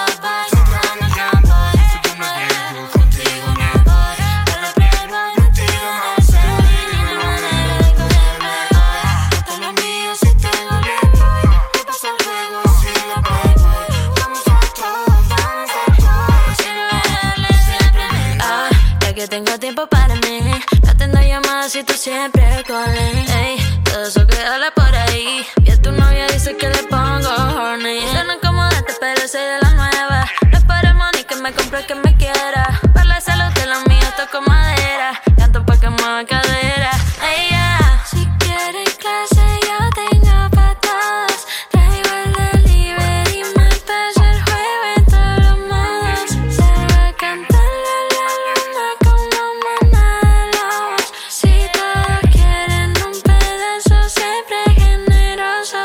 Tengo tiempo para mí, no atiendo llamadas si tú siempre calling. Ey, todo eso que habla por ahí, y a tu novia dice que le pongo horny. Suena como este, pero soy de la nueva. No esperemos ni que me compre que me quiera. Para la salud de los míos toco madera, canto pa' que mueva cadera. Ey, yeah. Si quieres clase yo tengo pa' todos. Traigo el delivery, me pasa el juego en todos los modos. Se va a cantar la luna como manada de lobos. Si todos quieren un pedazo, siempre generoso.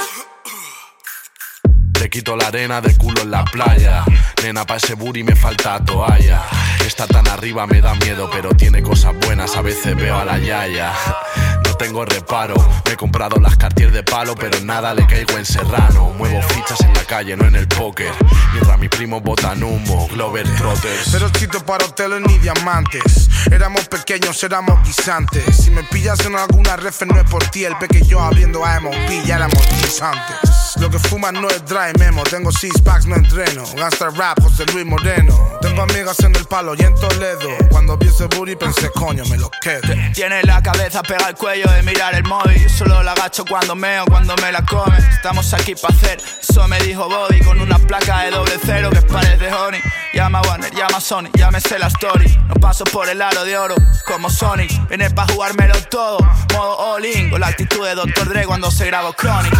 Le quito la arena de culo en la playa. Nena, pa' ese booty me falta toalla. Está tan arriba me da miedo, pero tiene cosas buenas, a veces veo a la yaya. No tengo reparo. Me he comprado las Cartier de palo, pero nada le caigo en Serrano. Muevo fichas en la calle, no en el póker. Mientras mis primos botan humo, Glover Trotters. Pero chito para hoteles ni diamantes. Éramos pequeños, éramos guisantes. Si me pillas en alguna refe no es por ti. El pequeño abriendo A M O P, ya éramos guisantes. Lo que fuman no es dry memo. Tengo six packs, no entreno. Gangsta rap, José Luis Moreno. Tengo amigas en el palo y en Toledo. Cuando vi ese booty pensé, coño, me lo quedo. Tiene la cabeza pega al cuello de mirar el móvil. Solo la agacho cuando meo, cuando me la come. Estamos aquí para hacer, eso me dijo Bobby. Con una placa de doble cero que parece honey. Llama Warner, llama Sony, llámese la story. No paso por el aro de oro como Sonic. Vine pa' jugármelo todo, modo all in. Con la actitud de doctor Dre cuando se grabó Chronic.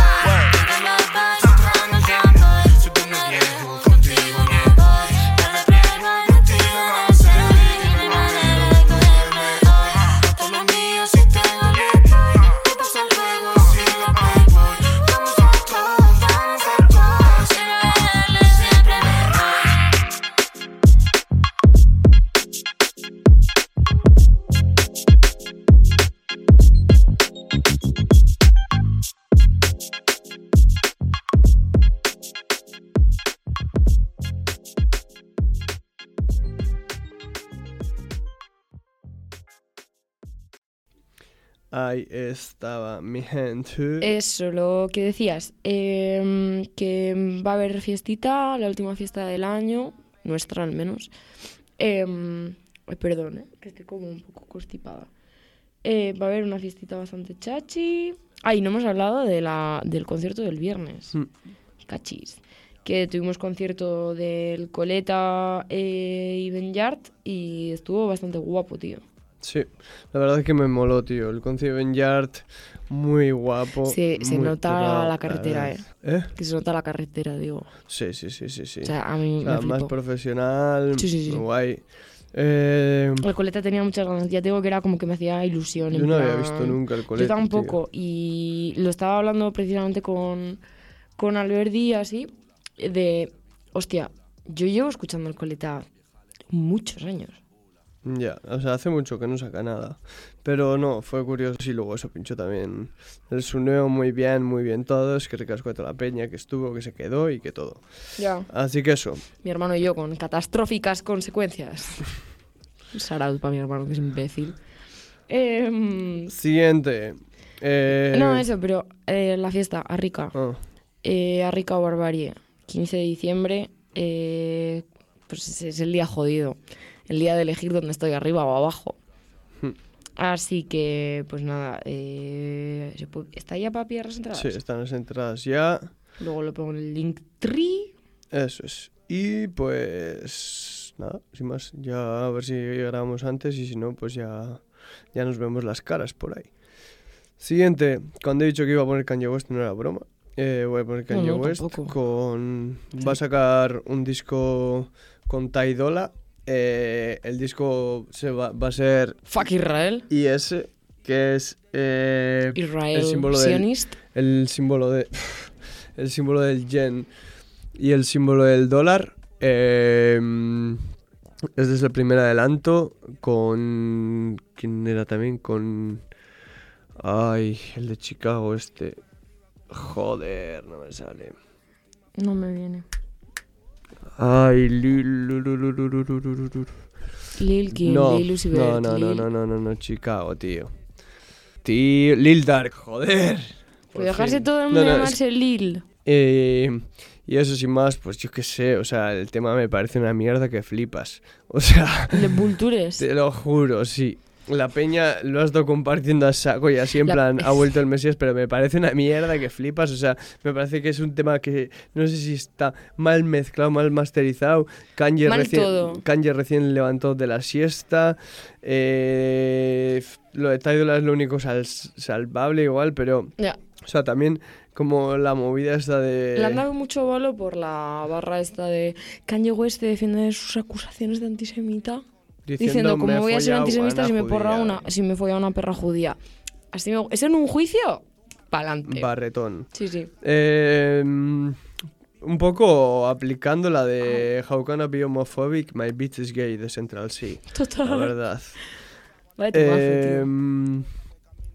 Ahí estaba mi gente. Eso, lo que decías, eh, que va a haber fiestita, la última fiesta del año, nuestra al menos. Eh, perdón, eh, que estoy como un poco constipada. Eh, va a haber una fiestita bastante chachi. Ah, y no hemos hablado de la, del concierto del viernes. Mm. Cachis. Que tuvimos concierto del Coleta eh, y Benyard y estuvo bastante guapo, tío. Sí, la verdad es que me moló, tío. El concierto de Benyard, muy guapo. Sí, se muy nota curado, la carretera, eh. ¿eh? Que se nota la carretera, digo. Sí, sí, sí, sí, sí. O sea, a mí o sea, me más flipó. profesional, Sí, sí, sí. muy guay. Eh, El Coleta tenía muchas ganas. Ya digo que era como que me hacía ilusión. Yo en no plan... había visto nunca el Coleta, Yo tampoco. Tío. Y lo estaba hablando precisamente con, con Alberdi así, de, hostia, yo llevo escuchando el Coleta muchos años. Ya, o sea, hace mucho que no saca nada. Pero no, fue curioso. Y luego eso pinchó también el suneo muy bien, muy bien todos. Que recascó a toda la peña que estuvo, que se quedó y que todo. Ya. Así que eso. Mi hermano y yo con catastróficas consecuencias. Shoutout para mi hermano que es imbécil. Eh, Siguiente. Eh... No, eso, pero eh, la fiesta, Arrica. Oh. Eh, Arrica o Barbarie, quince de diciembre. Eh, pues es el día jodido. El día de elegir dónde estoy, arriba o abajo. Hmm. Así que, pues nada, eh, ¿se puede, ¿está ya para pillar las entradas? Sí, están las entradas ya. Luego lo pongo en el link tree. Eso es. Y pues nada, sin más, ya a ver si grabamos antes y si no, pues ya, ya nos vemos las caras por ahí. Siguiente, cuando he dicho que iba a poner Kanye West no era broma. Eh, voy a poner Kanye no, no, West tampoco. con... Sí. Va a sacar un disco con Ty Dolla. Eh, el disco se va, va a ser... Fuck Israel. I S, que es... Eh, Israel el símbolo Zionist. Del, el símbolo de... El símbolo del yen y el símbolo del dólar. Eh, este es el primer adelanto con... ¿Quién era también? Con... Ay, el de Chicago este... Joder, no me sale. No me viene. Ay, Lil... Lil Kim, no, Lil Uzi Vert, no, no, Lil... no, no, no, no, no, Chicago, tío. Tío, Lil Dark, joder. Pues dejarse todo el no, mundo no, llamarse es... Lil. Eh, y eso sin más, pues yo qué sé, o sea, el tema me parece una mierda que flipas. O sea... De Vultures. Te lo juro, sí. La peña lo has estado compartiendo a saco y así en La... plan ha vuelto el Mesías, pero me parece una mierda que flipas. O sea, me parece que es un tema que no sé si está mal mezclado, mal masterizado. Kanye, mal recién, todo. Kanye recién levantó de la siesta. Eh, lo de Ty Dolla es lo único sal, salvable igual, pero... Ya. O sea, también como la movida esta de... Le han dado mucho balo por la barra esta de Kanye West defiende sus acusaciones de antisemita. Diciendo, diciendo como voy a ser antisemita si me, porra una, si me folla una perra judía. Así me, ¿es en un juicio? Pa'lante. Barretón. Sí, sí. Eh, un poco aplicando la de How can I be homophobic? My bitch is gay de Central C. Total. La verdad. Vale, tu eh, mazo,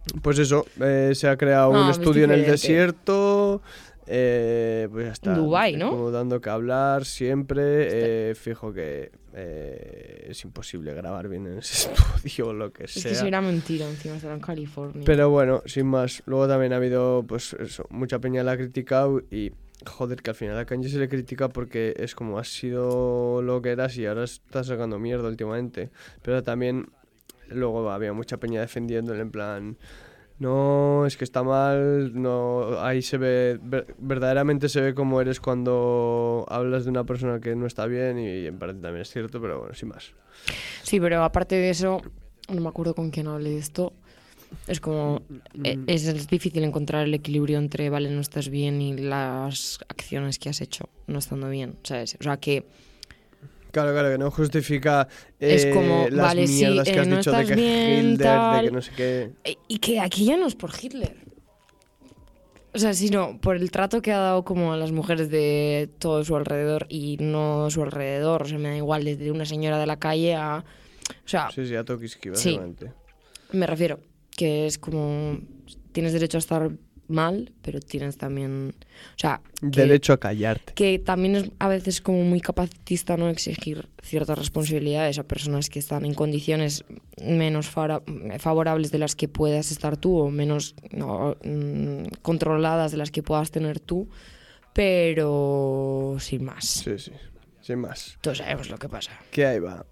pues eso, eh, se ha creado No, un es estudio en el diferente. desierto. Eh, pues ya está. Dubái, ¿no? Como dando que hablar siempre. Eh, fijo que eh, es imposible grabar bien en ese estudio o lo que Es sea. que será mentira, encima estará en California. Pero bueno, sin más. Luego también ha habido, pues eso, mucha peña la ha criticado y, joder, que al final a Kanye se le critica porque es como has sido lo que eras y ahora estás sacando mierda últimamente. Pero también luego había mucha peña defendiéndole en plan... No, es que está mal, no, ahí se ve, ver, verdaderamente se ve cómo eres cuando hablas de una persona que no está bien y en parte también es cierto, pero bueno, sin más. Sí, pero aparte de eso, no me acuerdo con quién hablé de esto, es como, eh, es, es difícil encontrar el equilibrio entre, vale, no estás bien y las acciones que has hecho no estando bien, ¿sabes? O sea, que... Claro, claro, que no justifica eh, Es como, las vale, sí, mierdas que eh, has no dicho de estás que bien, Hitler, tal. de que no sé qué... Y que aquí ya no es por Hitler. O sea, sino por el trato que ha dado como a las mujeres de todo su alrededor y no su alrededor. O sea, me da igual, desde una señora de la calle a... O sea... Sí, sí, a Tokiski, Sí, básicamente. me refiero, que es como... Tienes derecho a estar mal, pero tienes también... O sea... que- Derecho a callarte. Que también es a veces como muy capacitista no exigir ciertas responsabilidades a personas que están en condiciones menos fara- favorables de las que puedas estar tú o menos no, mm, controladas de las que puedas tener tú, pero sin más. Sí, sí, sin más. Todos sabemos lo que pasa. Que ahí va.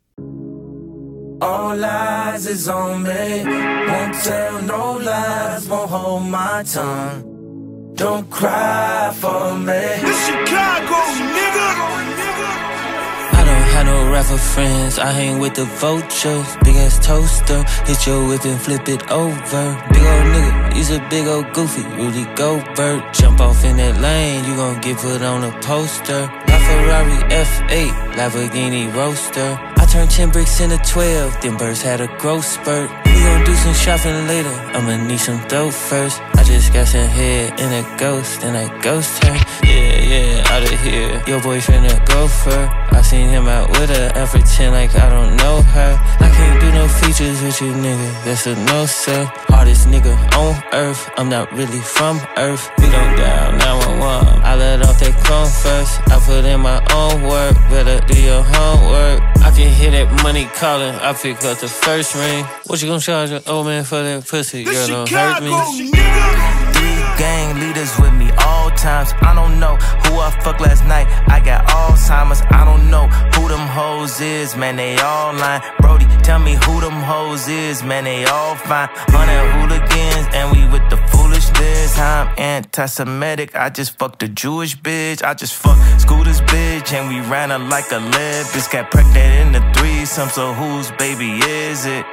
All eyes is on me. Won't tell no lies, won't hold my tongue. Don't cry for me. This Chicago, nigga. I don't have no rapper friends, I hang with the vultures. Big ass toaster, hit your whip and flip it over. Big old nigga, he's a big old goofy, Rudy Gobert. Jump off in that lane, you gon' get put on a poster. My Ferrari F eight, Lamborghini Roadster. I turned ten bricks into twelve, them birds had a growth spurt. We gon' do some shopping later, I'ma need some dough first. I just got some head in a ghost, and that ghost her. Yeah, yeah, out of here. Your boyfriend a gopher. I seen him out with her, I pretend like I don't know her. I can't do no features with you, nigga, that's a no, sir. Hardest nigga on earth, I'm not really from earth. We gon' dial nine one one, I let off that chrome first. I put in my own work, better do your homework. I can hear that money calling, I pick up the first ring. What you gon' charge an old man for that pussy? Girl, don't hurt me. Three gang leaders with me all times. I don't know who I fucked last night. I got Alzheimer's. I don't know who them hoes is. Man, they all lying. Brody, tell me who them hoes is. Man, they all fine. Hundred hooligans and we with the foolishness. I'm anti-Semitic. I just fucked a Jewish bitch. I just fucked Scooter's bitch and we ran her like a lead. Bitch got pregnant in the threesome. So whose baby is it?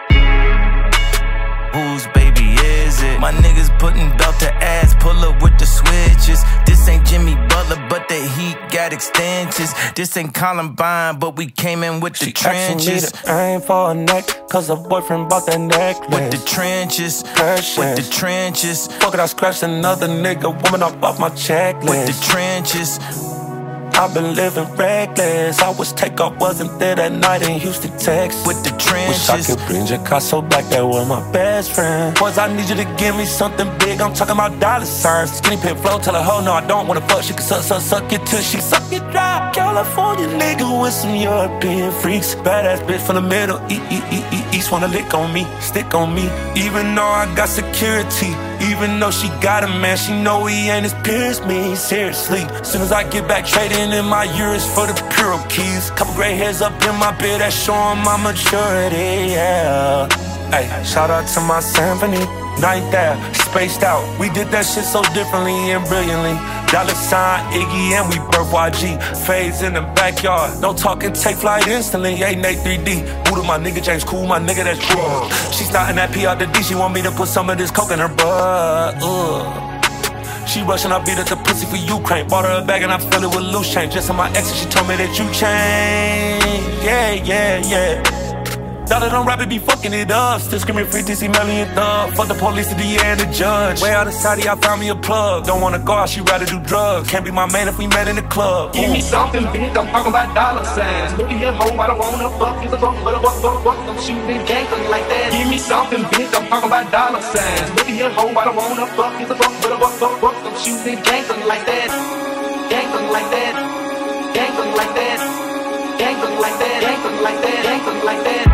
Whose baby is it? My niggas putting belt to ass, pull up with the switches. This ain't Jimmy Butler, but the heat got extensions. This ain't Columbine, but we came in with the She trenches. asking me to aim for a neck, cause her boyfriend bought that necklace. With the trenches, with the trenches. Fuck it, I scratched another nigga, woman up off my checklist. With the trenches. I've been living reckless. I was take off, wasn't there that night in Houston, Texas. With the trenches. Wish I could bring Picasso back, that was my best friend. Boys, I need you to give me something big. I'm talking about dollar signs. Skinny pit flow, tell her, ho, no, I don't wanna fuck. She can suck, suck, suck it till she suck it dry. California nigga with some European freaks. Badass bitch from the middle, e e e e east wanna lick on me, stick on me. Even though I got security, even though she got a man, she know he ain't as pure as me. Seriously, soon as I get back trading in my euros for the Puro keys. Couple gray hairs up in my beard that showing my maturity, yeah. Hey, shout out to my symphony, ninth there, spaced out. We did that shit so differently and brilliantly. Dollar sign, Iggy, and we birth Y G. Fades in the backyard, no talking, take flight instantly. Ain't Nate three D. Buddha, my nigga, James Cool, my nigga, that's true. She starting that P out the D, she want me to put some of this coke in her butt. Ugh. She rushing, I beat up the pussy for Ukraine. Bought her a bag and I filled it with loose change. Just on my ex, she told me that you changed. Yeah, yeah, yeah. Now that I'm rapping, be fucking it up. Still screaming free T C Melly and Thug. Fuck the police, the D A and the judge. Way out of Saudi, I found me a plug. Don't wanna go out, she rather do drugs. Can't be my man if we met in the club. Give me something big, I'm talking about dollar signs. Look at your hoe, I don't wanna fuck. It's a fuck, but a fuck, fuck, fuck. Don't shoot me gang like that. Give me something big, I'm talking about dollar signs. Look at your hoe, I don't wanna fuck. It's a fuck, but a fuck, fuck, fuck. Don't shoot me gang like that. Gang like that. Gang like that. Gang like that. Gang like that. Gang like that.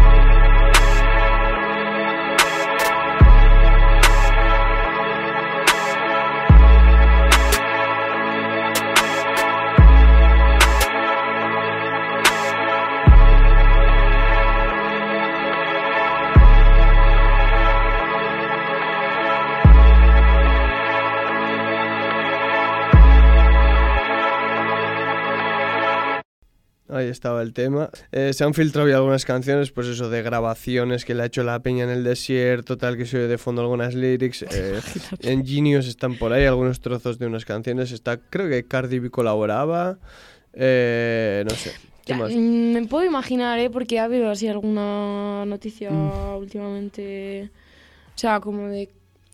Ahí estaba el tema. Eh, se han filtrado ya algunas canciones, pues eso, de grabaciones que le ha hecho la peña en el desierto, tal, que se oye de fondo algunas lyrics. Eh, en Genius están por ahí algunos trozos de unas canciones. Está, creo que Cardi B colaboraba. Eh, no sé. ¿Qué más? Me puedo imaginar, ¿eh? Porque ha habido así alguna noticia mm. últimamente. O sea, como de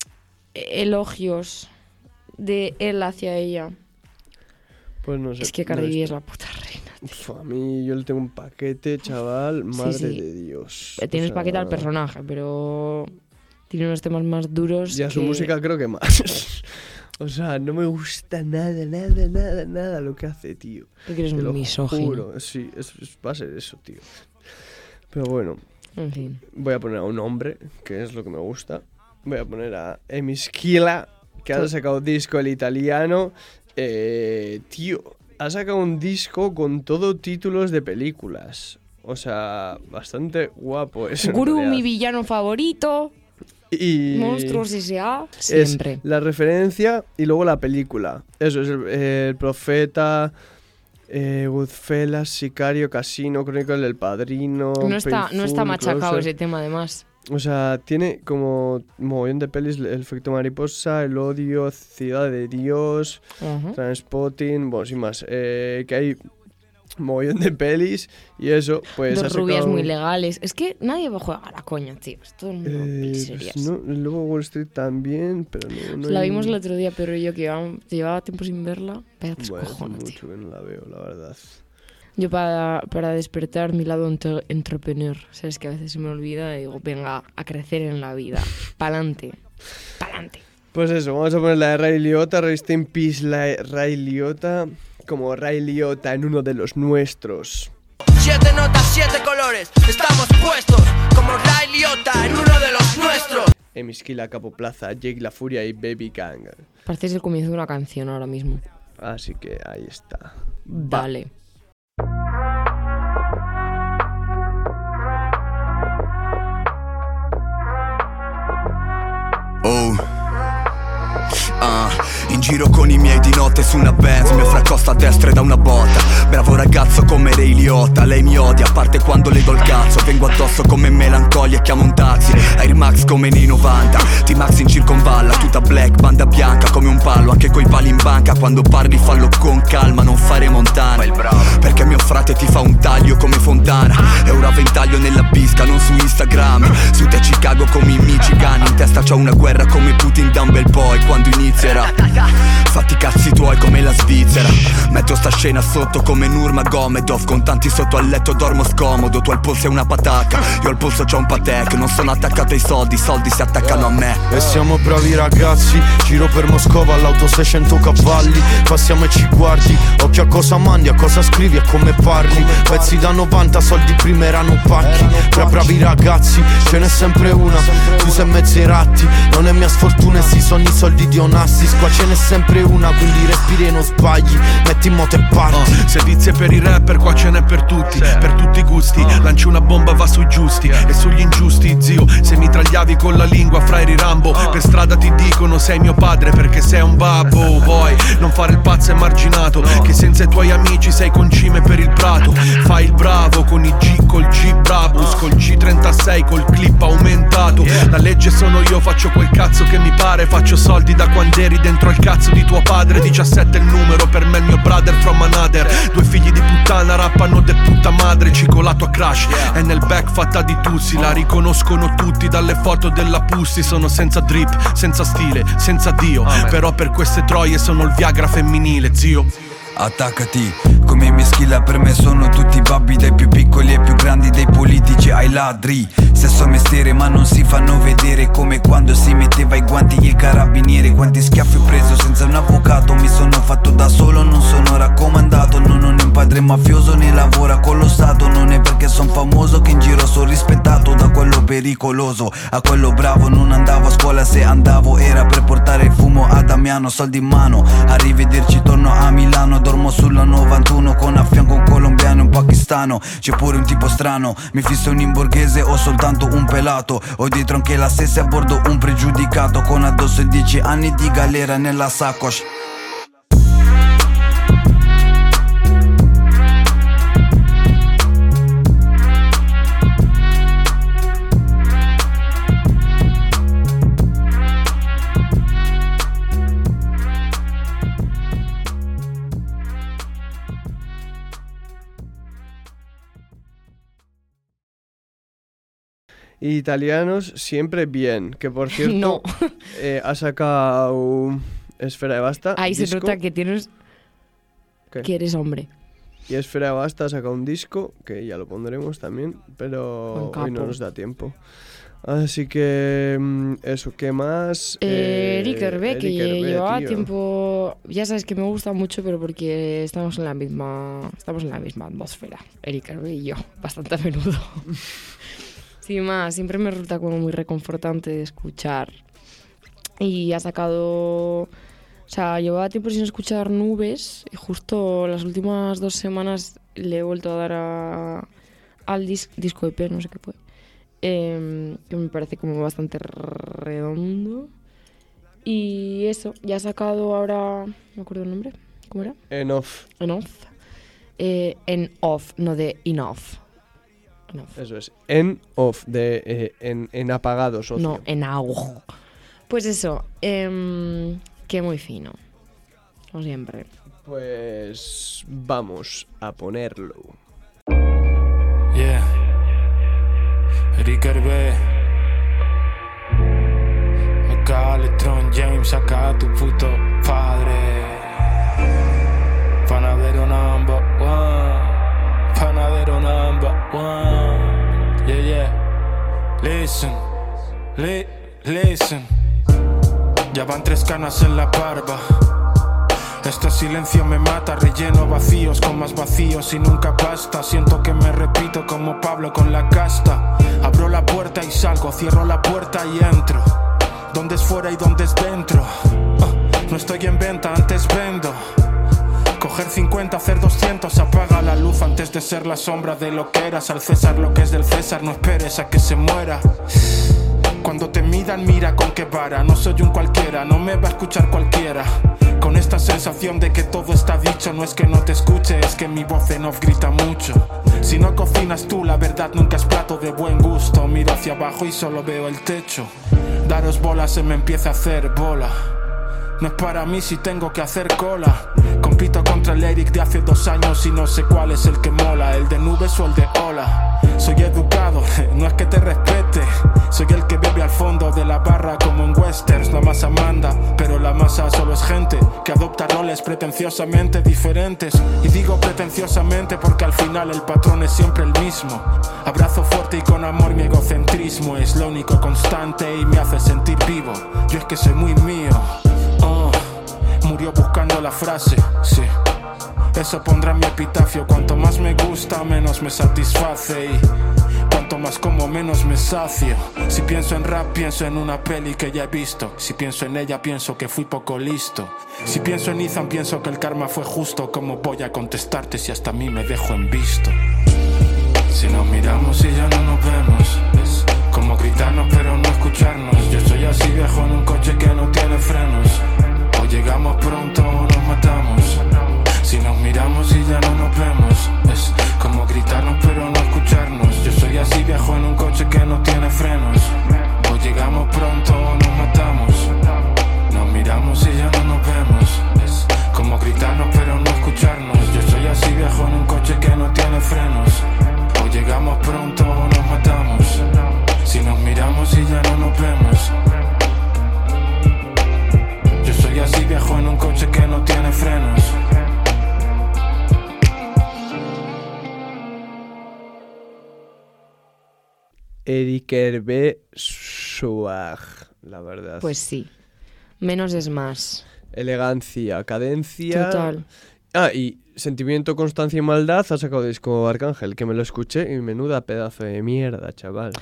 elogios de él hacia ella. Pues no sé. Es que Cardi B no es la puta reina. Uf, a mí yo le tengo un paquete, chaval, madre sí, sí. de Dios. Le tienes o sea, paquete al personaje, pero tiene unos temas más duros. Y a que... su música creo que más. O sea, no me gusta nada, nada, nada, nada lo que hace, tío. Porque eres un misógino. Juro. Sí, es, es, va a ser eso, tío. Pero bueno, en fin. Voy a poner a un hombre, que es lo que me gusta. Voy a poner a Emischila, que ha sacado disco el italiano. Eh, tío, ha sacado un disco con todo títulos de películas. O sea, bastante guapo eso. Guru, mi villano favorito. Y Monstruos S A siempre. Es la referencia y luego la película. Eso es el, el Profeta, eh, Goodfellas, Sicario, Casino, Crónicas del Padrino. No está, no está machacado Closer. Ese tema, además. O sea, tiene como mogollón de pelis, El efecto mariposa, El odio, Ciudad de Dios, uh-huh. Transpotting, bueno, sin más. Eh, que hay mogollón de pelis y eso, pues... Dos rubias sacado... muy legales. Es que nadie juega a la coña, tío. Es todo el mundo eh, serias. Pues no, luego Wall Street también, pero no... no la hay... vimos el otro día, pero yo que llevaba, llevaba tiempo sin verla. Vaya tus bueno, cojones, mucho tío. que no la veo, la verdad. Yo para, para despertar mi lado entre, entrepreneur, sabes que a veces se me olvida y digo, venga, a crecer en la vida. Pa'lante, pa'lante. Pues eso, vamos a poner la de Ray Liotta, Rest in Peace, la de Ray Liotta, como Ray Liotta en uno de los nuestros. Siete notas, siete colores, estamos puestos como Ray Liotta en uno de los nuestros. Emischila, Capo Plaza, Jake La Furia y Baby Gang. Parece el comienzo de una canción ahora mismo. Así que ahí está. Dale. Oh, uh, in giro con i miei di notte su una Benz. Mio fraccosta a destra e da una botta. Bravo ragazzo come Ray Liotta. Lei mi odia, a parte quando le do il cazzo. Vengo addosso come melancolia e chiamo un taxi. Air Max come nei novanta. T-Max in circonvalla, tutta black, banda bianca come un pallo. Anche coi pali in banca, quando parli fallo con calma. Non fare montana, perché mio frate ti fa un taglio come Fontana. E ora ventaglio nella bisca, non su Instagram. Su te Chicago come i Michigan. In testa c'ho una guerra come Putin da un bel po'. E quando inizierà, fatti i cazzi tuoi come la Svizzera. Metto sta scena sotto come Nurmagomedov. Con tanti sotto al letto dormo scomodo. Tu al polso hai una patacca, io al polso c'ho un Patek. Non sono attaccato ai soldi, i soldi si attaccano a me. E siamo bravi ragazzi, giro per Moscova all'auto seicento cavalli. Passiamo e ci guardi, occhio a cosa mandi, a cosa scrivi e come parli. Pezzi da novanta, soldi prima erano pacchi. Tra bravi ragazzi, ce n'è sempre una. Tu sei mezzi ratti, non è mia sfortuna e si sono i soldi di Onassis. Qua ce n'è sempre una, quindi respiri e non sbagli. Metti in moto e parti. uh, Servizie per i rapper, qua ce n'è per tutti, per tutti i gusti. Lanci una bomba, va sui giusti e sugli ingiusti. Zio, se mi tragliavi con la lingua fra eri Rambo. Per strada ti dicono sei mio padre perché sei un babbo. Vuoi non fare il pazzo emarginato, che senza i tuoi amici sei concime per il prato. Fai il bravo con i G, col G Brabus, col G trentasei, col clip aumentato. La legge sono io, faccio quel cazzo che mi pare. Faccio soldi da quando eri dentro il cazzo di tuo padre. Diciassette è il numero, per me il mio brother from another. Due figli di puttana rappano de puta madre. Cicola la tua crush è nel back fatta di tuzzi, la riconoscono tutti dalle foto della Pussy. Sono senza drip, senza stile, senza Dio, però per queste troie sono il Viagra femminile, zio. Attaccati, come i miei skill per me sono tutti babbi, dai più piccoli ai più grandi, dai politici ai ladri. Stesso mestiere ma non si fanno vedere, come quando si metteva i guanti il carabiniere. Quanti schiaffi ho preso senza un avvocato, mi sono fatto da solo, non sono raccomandato. Non ho né un padre mafioso né lavora con lo Stato. Non è perché son famoso che in giro sono rispettato, da quello pericoloso a quello bravo. Non andavo a scuola, se andavo era per portare il fumo a Damiano, soldi in mano. Arrivederci, torno a Milano, dormo sulla novantuno con a fianco un colombiano e un pakistano. C'è pure un tipo strano, mi fisso un in borghese o soltanto un pelato. Ho dietro anche la stessa e a bordo un pregiudicato, con addosso dieci anni di galera nella sacoche. Italianos siempre bien, que por cierto No. eh, ha sacado Esfera de Basta. Ahí se disco, nota que tienes ¿Qué? que eres hombre. Y Esfera de Basta ha sacado un disco, que ya lo pondremos también, pero Con hoy no capo. nos da tiempo. Así que mm, eso, ¿qué más? Eh, Eric Hervé, que Eric Hervé, llevaba tío. tiempo. Ya sabes que me gusta mucho, pero porque estamos en la misma, estamos en la misma atmósfera. Eric Hervé y yo, bastante a menudo. Sin más, siempre me resulta como muy reconfortante de escuchar. Y ha sacado. O sea, llevaba tiempo sin escuchar Nubes y justo las últimas dos semanas le he vuelto a dar a, al dis, disco E P, no sé qué fue. Eh, que me parece como bastante redondo. Y eso, ya ha sacado ahora. No me acuerdo el nombre. ¿Cómo era? Enough. Enough. Eh, en off, no de enough. Enough. Eso es, en off, de, eh, en, en apagado, socio. No, en au. Pues eso, eh, que muy fino. Como siempre. Pues vamos a ponerlo. Yeah. Eric Hervé. Acá Electron James, acá tu puto padre. Panadero number one. Panadero number one. Yeah, yeah. Listen, li, listen. Ya van tres canas en la barba. Este silencio me mata, relleno vacíos con más vacíos y nunca basta. Siento que me repito como Pablo con la casta. Abro la puerta y salgo, cierro la puerta y entro. ¿Dónde es fuera y dónde es dentro? Uh, no estoy en venta, antes vendo. Coger cincuenta, hacer doscientos, apaga la luz antes de ser la sombra de lo que eras. Al César lo que es del César, no esperes a que se muera. Cuando te midan, mira con qué vara. No soy un cualquiera, no me va a escuchar cualquiera. Con esta sensación de que todo está dicho. No es que no te escuche, es que mi voz en off grita mucho. Si no cocinas tú, la verdad nunca es plato de buen gusto. Miro hacia abajo y solo veo el techo. Daros bola, se me empieza a hacer bola. No es para mí si tengo que hacer cola. Compito contra el Eric de hace dos años y no sé cuál es el que mola, el de Nubes o el de Ola. Soy educado, no es que te respete. Soy el que bebe al fondo de la barra como en westerns. La masa manda, pero la masa solo es gente que adopta roles pretenciosamente diferentes. Y digo pretenciosamente porque al final el patrón es siempre el mismo. Abrazo fuerte y con amor mi egocentrismo. Es lo único constante y me hace sentir vivo. Yo es que soy muy mío. Oh, murió buscando la frase, sí. Eso pondrá en mi epitafio. Cuanto más me gusta, menos me satisface. Y cuanto más como, menos me sacio. Si pienso en rap, pienso en una peli que ya he visto. Si pienso en ella, pienso que fui poco listo. Si pienso en Ethan, pienso que el karma fue justo. ¿Cómo voy a contestarte si hasta a mí me dejo en visto? Si nos miramos y ya no nos vemos, es como gritarnos pero no escucharnos. Yo soy así viejo en un coche que no tiene frenos. O llegamos pronto o nos matamos. Si nos miramos y ya no nos vemos, es como gritarnos pero no escucharnos. Yo soy así viejo en un coche que no tiene frenos. O llegamos pronto o nos matamos. Nos miramos y ya no nos vemos, es como gritarnos pero no escucharnos. Yo soy así viejo en un coche que no tiene frenos. Eric Hervé Suag, la verdad. Pues sí. Menos es más. Elegancia, cadencia. Total. Ah, y Sentimiento, Constancia y Maldad ha sacado disco Arcángel, que me lo escuché y menuda pedazo de mierda, chaval.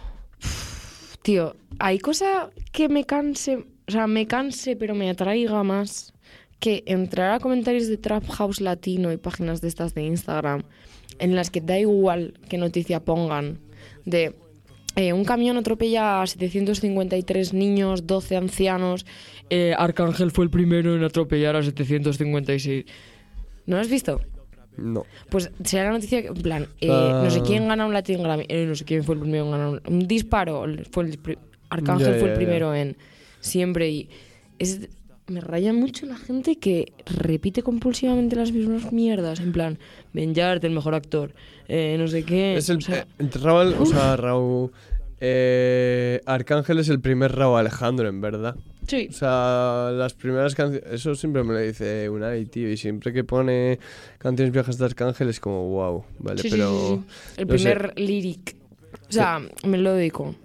Tío, hay cosa que me canse, o sea, me canse, pero me atraiga más que entrar a comentarios de Trap House Latino y páginas de estas de Instagram en las que da igual qué noticia pongan de eh, un camión atropella a setecientos cincuenta y tres niños, doce ancianos, eh, Arcángel fue el primero en atropellar a setecientos cincuenta y seis. ¿No lo has visto? No. Pues será la noticia que, en plan, eh, Ah. no sé quién gana un Latin Grammy, eh, no sé quién fue el primero en ganar un, un disparo, fue el, pri- Arcángel Ya, fue ya, el ya. primero en siempre y es, me raya mucho la gente que repite compulsivamente las mismas mierdas, en plan, Ben Yard, el mejor actor, eh, no sé qué. Es el, o sea, eh, Raúl, o sea, Raúl, eh, Arcángel es el primer Raúl Alejandro, en verdad. Sí. O sea, las primeras canciones, eso siempre me lo dice Unai, tío, y siempre que pone canciones viejas de Arcángel es como, wow, vale, sí, sí, pero... sí, sí. El no sé. primer lyric, o sea, melódico.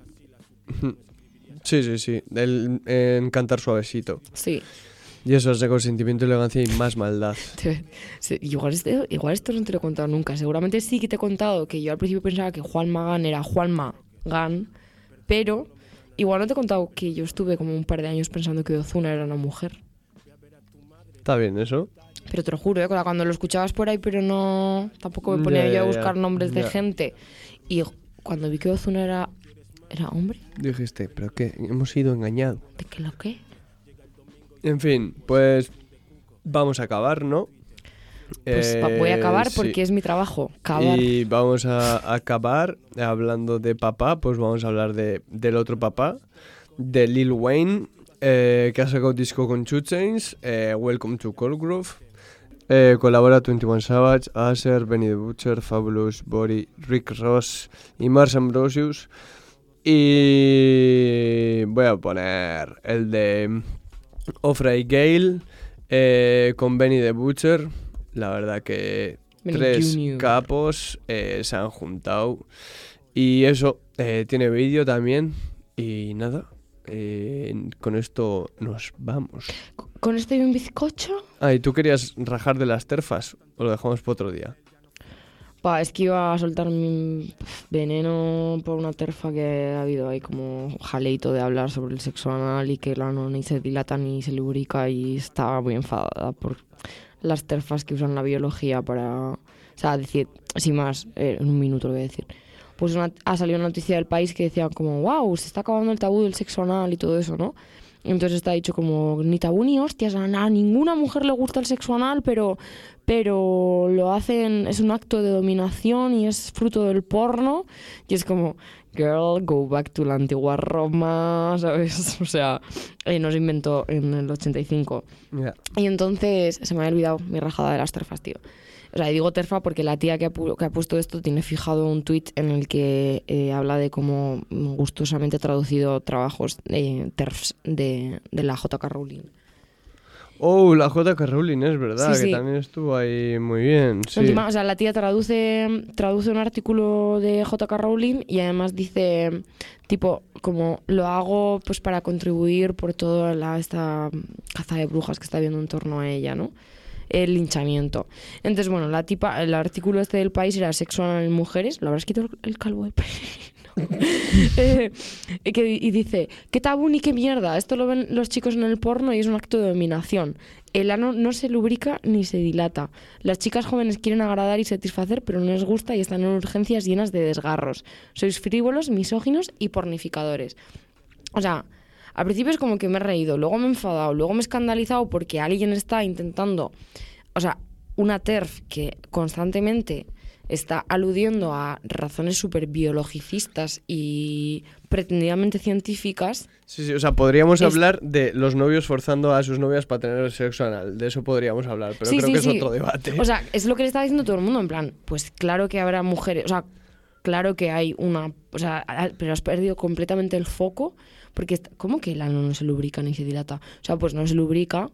Sí, sí, sí, el, en Cantar Suavecito. Sí. Y eso es de consentimiento, elegancia y más maldad. Sí, igual, esto, igual esto no te lo he contado nunca. Seguramente sí que te he contado que yo al principio pensaba que Juan Magán era Juanma Gan, pero igual no te he contado que yo estuve como un par de años pensando que Ozuna era una mujer. Está bien eso. Pero te lo juro, ¿eh? Cuando lo escuchabas por ahí, pero no... Tampoco me ponía Ya, yo a ya, buscar nombres de ya. gente. Y cuando vi que Ozuna era... ¿Era hombre? Dijiste, ¿pero qué? Hemos sido engañados. ¿De qué lo qué? En fin, pues vamos a acabar, ¿no? Pues Eh, voy a acabar sí. porque es mi trabajo. Acabar. Y vamos a acabar hablando de papá, pues vamos a hablar de, del otro papá, de Lil Wayne, eh, que ha sacado disco con two Chainz, eh, Welcome to Cold Groove. Eh, colabora twenty-one Savage, Acer, Benny the Butcher, Fabulous, Bori, Rick Ross y Mars Ambrosius. Y voy a poner el de Ofra Gale eh, con Benny the Butcher. La verdad que Benny tres Junior capos eh, se han juntado. Y eso, eh, tiene vídeo también. Y nada, eh, con esto nos vamos. ¿Con esto y un bizcocho? Ah, ¿y tú querías rajar de las terfas? ¿O lo dejamos para otro día? Pa, es que iba a soltar mi veneno por una terfa que ha habido ahí como jaleito de hablar sobre el sexo anal y que el ano ni se dilata ni se lubrica y estaba muy enfadada por las terfas que usan la biología para... O sea, decir, sin más, eh, en un minuto lo voy a decir. Pues una, ha salido una noticia del País que decía como, wow, se está acabando el tabú del sexo anal y todo eso, ¿no? Entonces está dicho como, ni tabú ni hostias, a, a ninguna mujer le gusta el sexo anal, pero, pero lo hacen, es un acto de dominación y es fruto del porno. Y es como, girl, go back to la antigua Roma, ¿sabes? O sea, eh, no se inventó en el ochenta y cinco. Yeah. Y entonces se me había olvidado mi rajada de las terfas, tío. O sea, digo terfa porque la tía que ha, pu- que ha puesto esto tiene fijado un tuit en el que eh, habla de cómo gustosamente ha traducido trabajos de terfs de, de la J K. Rowling. Oh, la J K. Rowling, es verdad, Sí, que sí. también estuvo ahí muy bien. Sí. Encima, o sea, la tía traduce, traduce un artículo de J K. Rowling y además dice, tipo, como lo hago pues para contribuir por toda la, esta caza de brujas que está habiendo en torno a ella, ¿no? El linchamiento. Entonces, bueno, la tipa, el artículo este del País era sexo anal en mujeres. ¿Lo habrás quitado el calvo del País? No. eh, y que- y dice, qué tabú ni qué mierda. Esto lo ven los chicos en el porno y es un acto de dominación. El ano no se lubrica ni se dilata. Las chicas jóvenes quieren agradar y satisfacer, pero no les gusta y están en urgencias llenas de desgarros. Sois frívolos, misóginos y pornificadores. O sea, al principio es como que me he reído, luego me he enfadado, luego me he escandalizado porque alguien está intentando, o sea, una TERF que constantemente está aludiendo a razones súper biologicistas y pretendidamente científicas. Sí, sí, o sea, podríamos Es- hablar de los novios forzando a sus novias para tener sexo anal. De eso podríamos hablar, pero Sí, creo sí, que sí. es otro debate. O sea, es lo que le está diciendo todo el mundo, en plan, pues claro que habrá mujeres, o sea, claro que hay una, o sea, a- pero has perdido completamente el foco, porque, est- ¿cómo que el ano no se lubrica ni se dilata? O sea, pues no se lubrica,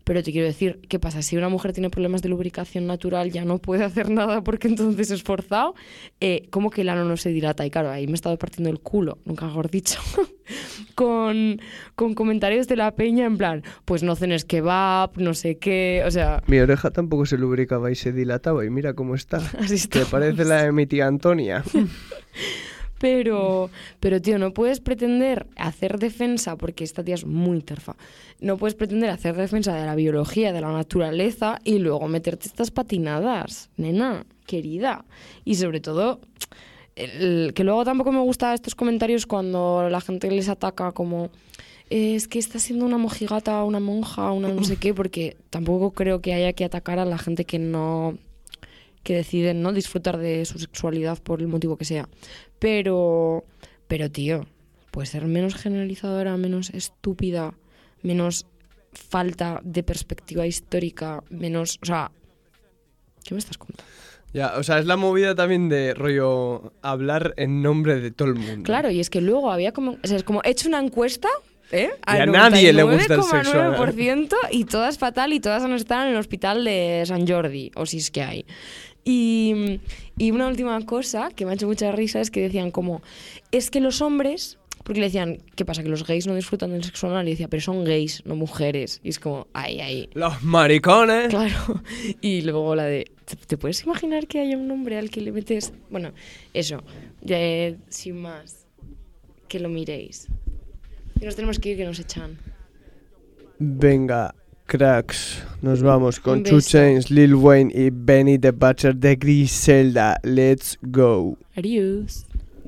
Pero te quiero decir, ¿qué pasa? Si una mujer tiene problemas de lubricación natural ya no puede hacer nada porque entonces es forzado. Eh, ¿Cómo que el ano no se dilata? Y claro, ahí me he estado partiendo el culo, nunca mejor dicho, con, con comentarios de la peña en plan, pues no cenes kebab, no sé qué, o sea... Mi oreja tampoco se lubricaba y se dilataba y mira cómo está. Así que parece la de mi tía Antonia. Pero, pero, tío, no puedes pretender hacer defensa, porque esta tía es muy terfa, no puedes pretender hacer defensa de la biología, de la naturaleza, y luego meterte estas patinadas, nena, querida. Y sobre todo, el, que luego tampoco me gustan estos comentarios cuando la gente les ataca como... Eh, es que está siendo una mojigata, una monja, una no sé qué, porque tampoco creo que haya que atacar a la gente que no... que deciden no disfrutar de su sexualidad por el motivo que sea. Pero, pero tío, puede ser menos generalizadora, menos estúpida, menos falta de perspectiva histórica, menos... O sea, ¿qué me estás contando? Ya, o sea, es la movida también de rollo hablar en nombre de todo el mundo. Claro, y es que luego había como... O sea, es como, he hecho una encuesta... ¿Eh? Y a nadie le gusta el sexo nueve por ciento y todas fatal y todas no están en el hospital de San Jordi, o si es que hay. Y, y una última cosa que me ha hecho mucha risa es que decían como, es que los hombres, porque le decían, ¿qué pasa? Que los gays no disfrutan del sexo anal, y decía, pero son gays, no mujeres. Y es como, ay, ay. Los maricones. Claro. Y luego la de, ¿te, te puedes imaginar que haya un hombre al que le metes? Bueno, eso, ya, eh, sin más, que lo miréis. Y nos tenemos que ir, que nos echan. Venga, cracks. Nos vamos con two Chainz, Lil Wayne y Benny the Butcher de Griselda. Let's go. Adiós.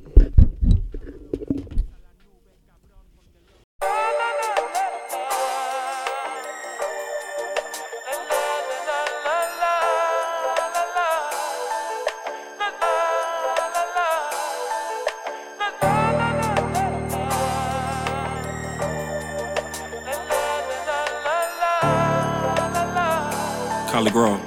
Collie Grove.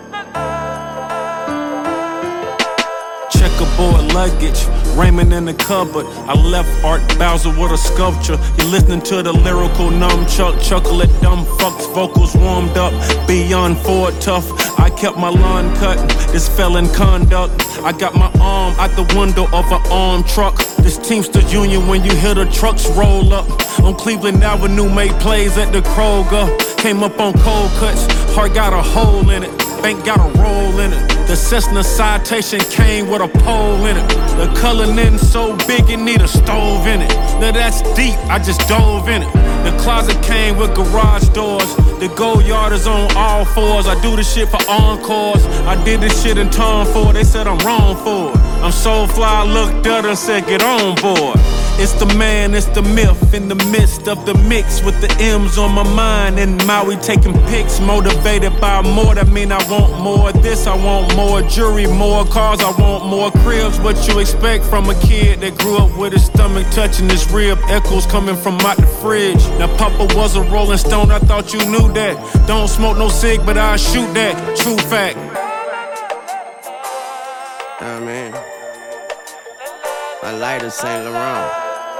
Checkerboard luggage, Raymond in the cupboard. I left Art Bowser with a sculpture. You're listening to the lyrical nunchuck, chuckle at dumb fucks, vocals warmed up, beyond Ford tough. I kept my lawn cut, this felon conduct. I got my arm out the window of an armed truck. This Teamster Union when you hear the trucks roll up. On Cleveland Avenue, made plays at the Kroger. Came up on cold cuts, heart got a hole in it. Bank got a roll in it. The Cessna Citation came with a pole in it. The Cullinan so big it need a stove in it. Now that's deep, I just dove in it. The closet came with garage doors. The go yard is on all fours. I do this shit for encores. I did this shit in Tom Ford. They said I'm wrong for it. I'm so fly, I looked at her and said get on board. It's the man, it's the myth in the midst of the mix with the M's on my mind. And Maui taking pics, motivated by more. That mean I want more of this, I want more jewelry, more cars, I want more cribs. What you expect from a kid that grew up with his stomach touching his rib? Echoes coming from out the fridge. Now Papa was a Rolling Stone, I thought you knew that. Don't smoke no cig, but I shoot that. True fact. I mean, I light a Saint Laurent.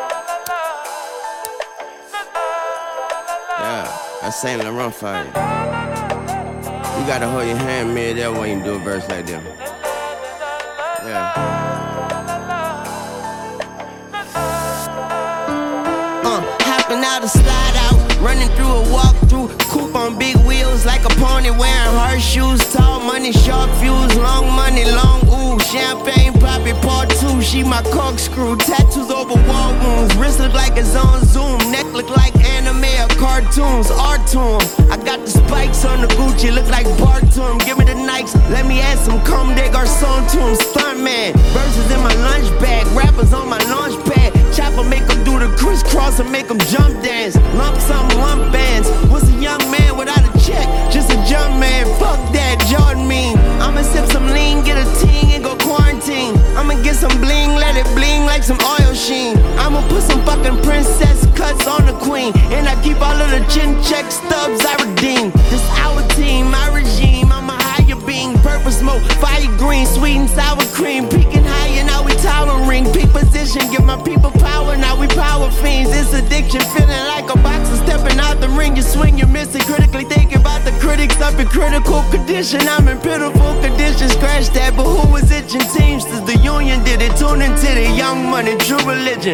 Yeah, that's Saint Laurent for you. You gotta hold your hand mid there when you do a verse like that. Yeah. Uh, hopping out a slide out, running through a walk-through, coupe on big wheels like a pony wearing horseshoes. Tall money, shark fuse, long money, long ooh. Champagne poppy part two, she my corkscrew. Tattoos over wall wounds, wrist look like it's on Zoom, neck look like anime or cartoons. Art to 'em. I got the spikes on the Gucci, look like Bart to 'em. Give me the Nikes, let me add some Comme des Garçons to 'em. Stuntman, verses in my lunch bag, rappers on my launch pad. Chopper make 'em do the crisscross and make 'em jump dance. Lump sum, lump bands. What's a young man without a check? Just a jump man. Fuck that, Jordan mean. I'ma sip some lean, get a ting and go quarantine. I'ma get some bling, let it bling like some oil sheen. I'ma put some fucking princess cuts on the queen. And I keep all of the chin check stubs I redeem. This our team, my regime, I'm a higher being. Purple smoke, fire green, sweet and sour cream. Peaking higher, now we towering. Peak position, give my people power, now we power fiends. It's addiction, feeling like a boxer stepping out the ring. you swing, you miss it. Critically thinking about the critics up in critical condition. I'm in pitiful condition. Scratch that, but who was itching? Teamsters, the union did it. Tune into the Young Money, true religion.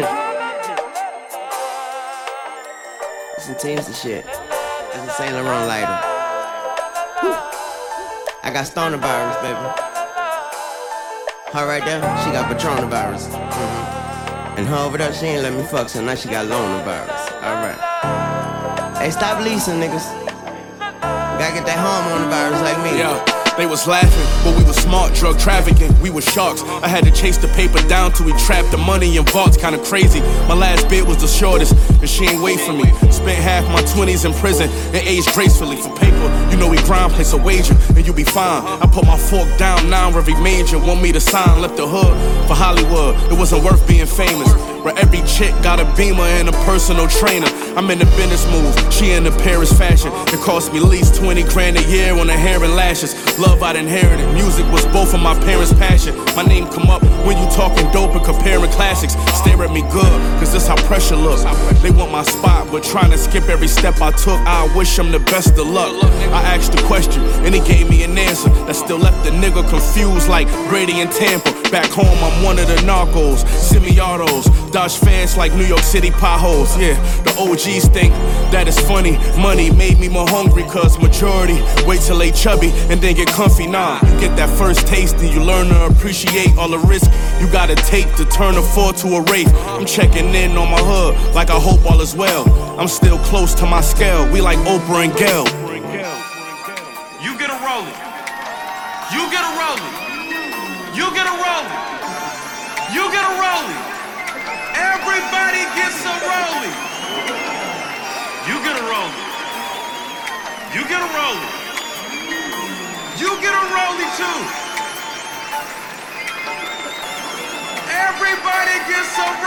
Some Teamster shit. That's a Saint Laurent lighter. Whew. I got stoner virus, baby. Her right there, she got Patronus virus. Mm-hmm. And her over there, she ain't let me fuck, so now she got loner virus. Alright. Hey, stop leasing, niggas. You gotta get that hormone virus like me. Yeah. They was laughing, but we was smart, drug trafficking, we was sharks. I had to chase the paper down till we trapped the money in vaults, kinda crazy. My last bid was the shortest, and she ain't wait for me. Spent half my twenties in prison and aged gracefully. For paper, you know we grind, place a wager, and you be fine. I put my fork down now, every major want me to sign. Left the hood for Hollywood, it wasn't worth being famous. Where every chick got a beamer and a personal trainer. I'm in the business moves, she in the Paris fashion. It cost me at least twenty grand a year on her hair and lashes. Love I'd inherited, music was both of my parents' passion. My name come up when you talking dope and comparing classics. Stare at me good, cause this how pressure looks. They want my spot, but trying to skip every step I took. I wish them the best of luck. I asked the question, and he gave me an answer that still left the nigga confused like Brady and Tampa. Back home, I'm one of the narcos, semi-autos. Dodge fans like New York City potholes. Yeah, the O Gs think that it's funny. Money made me more hungry, cause majority wait till they chubby and then get comfy. Nah, you get that first taste and you learn to appreciate all the risk you gotta take to turn a four to a wraith. I'm checking in on my hood like I hope all is well. I'm still close to my scale, we like Oprah and Gail. You get a rolling. You get a rolling. You get a rolling. You get a rolling. Everybody gets a rolling. You get a rolling. You get a rolling. You get a rolling too. Everybody gets a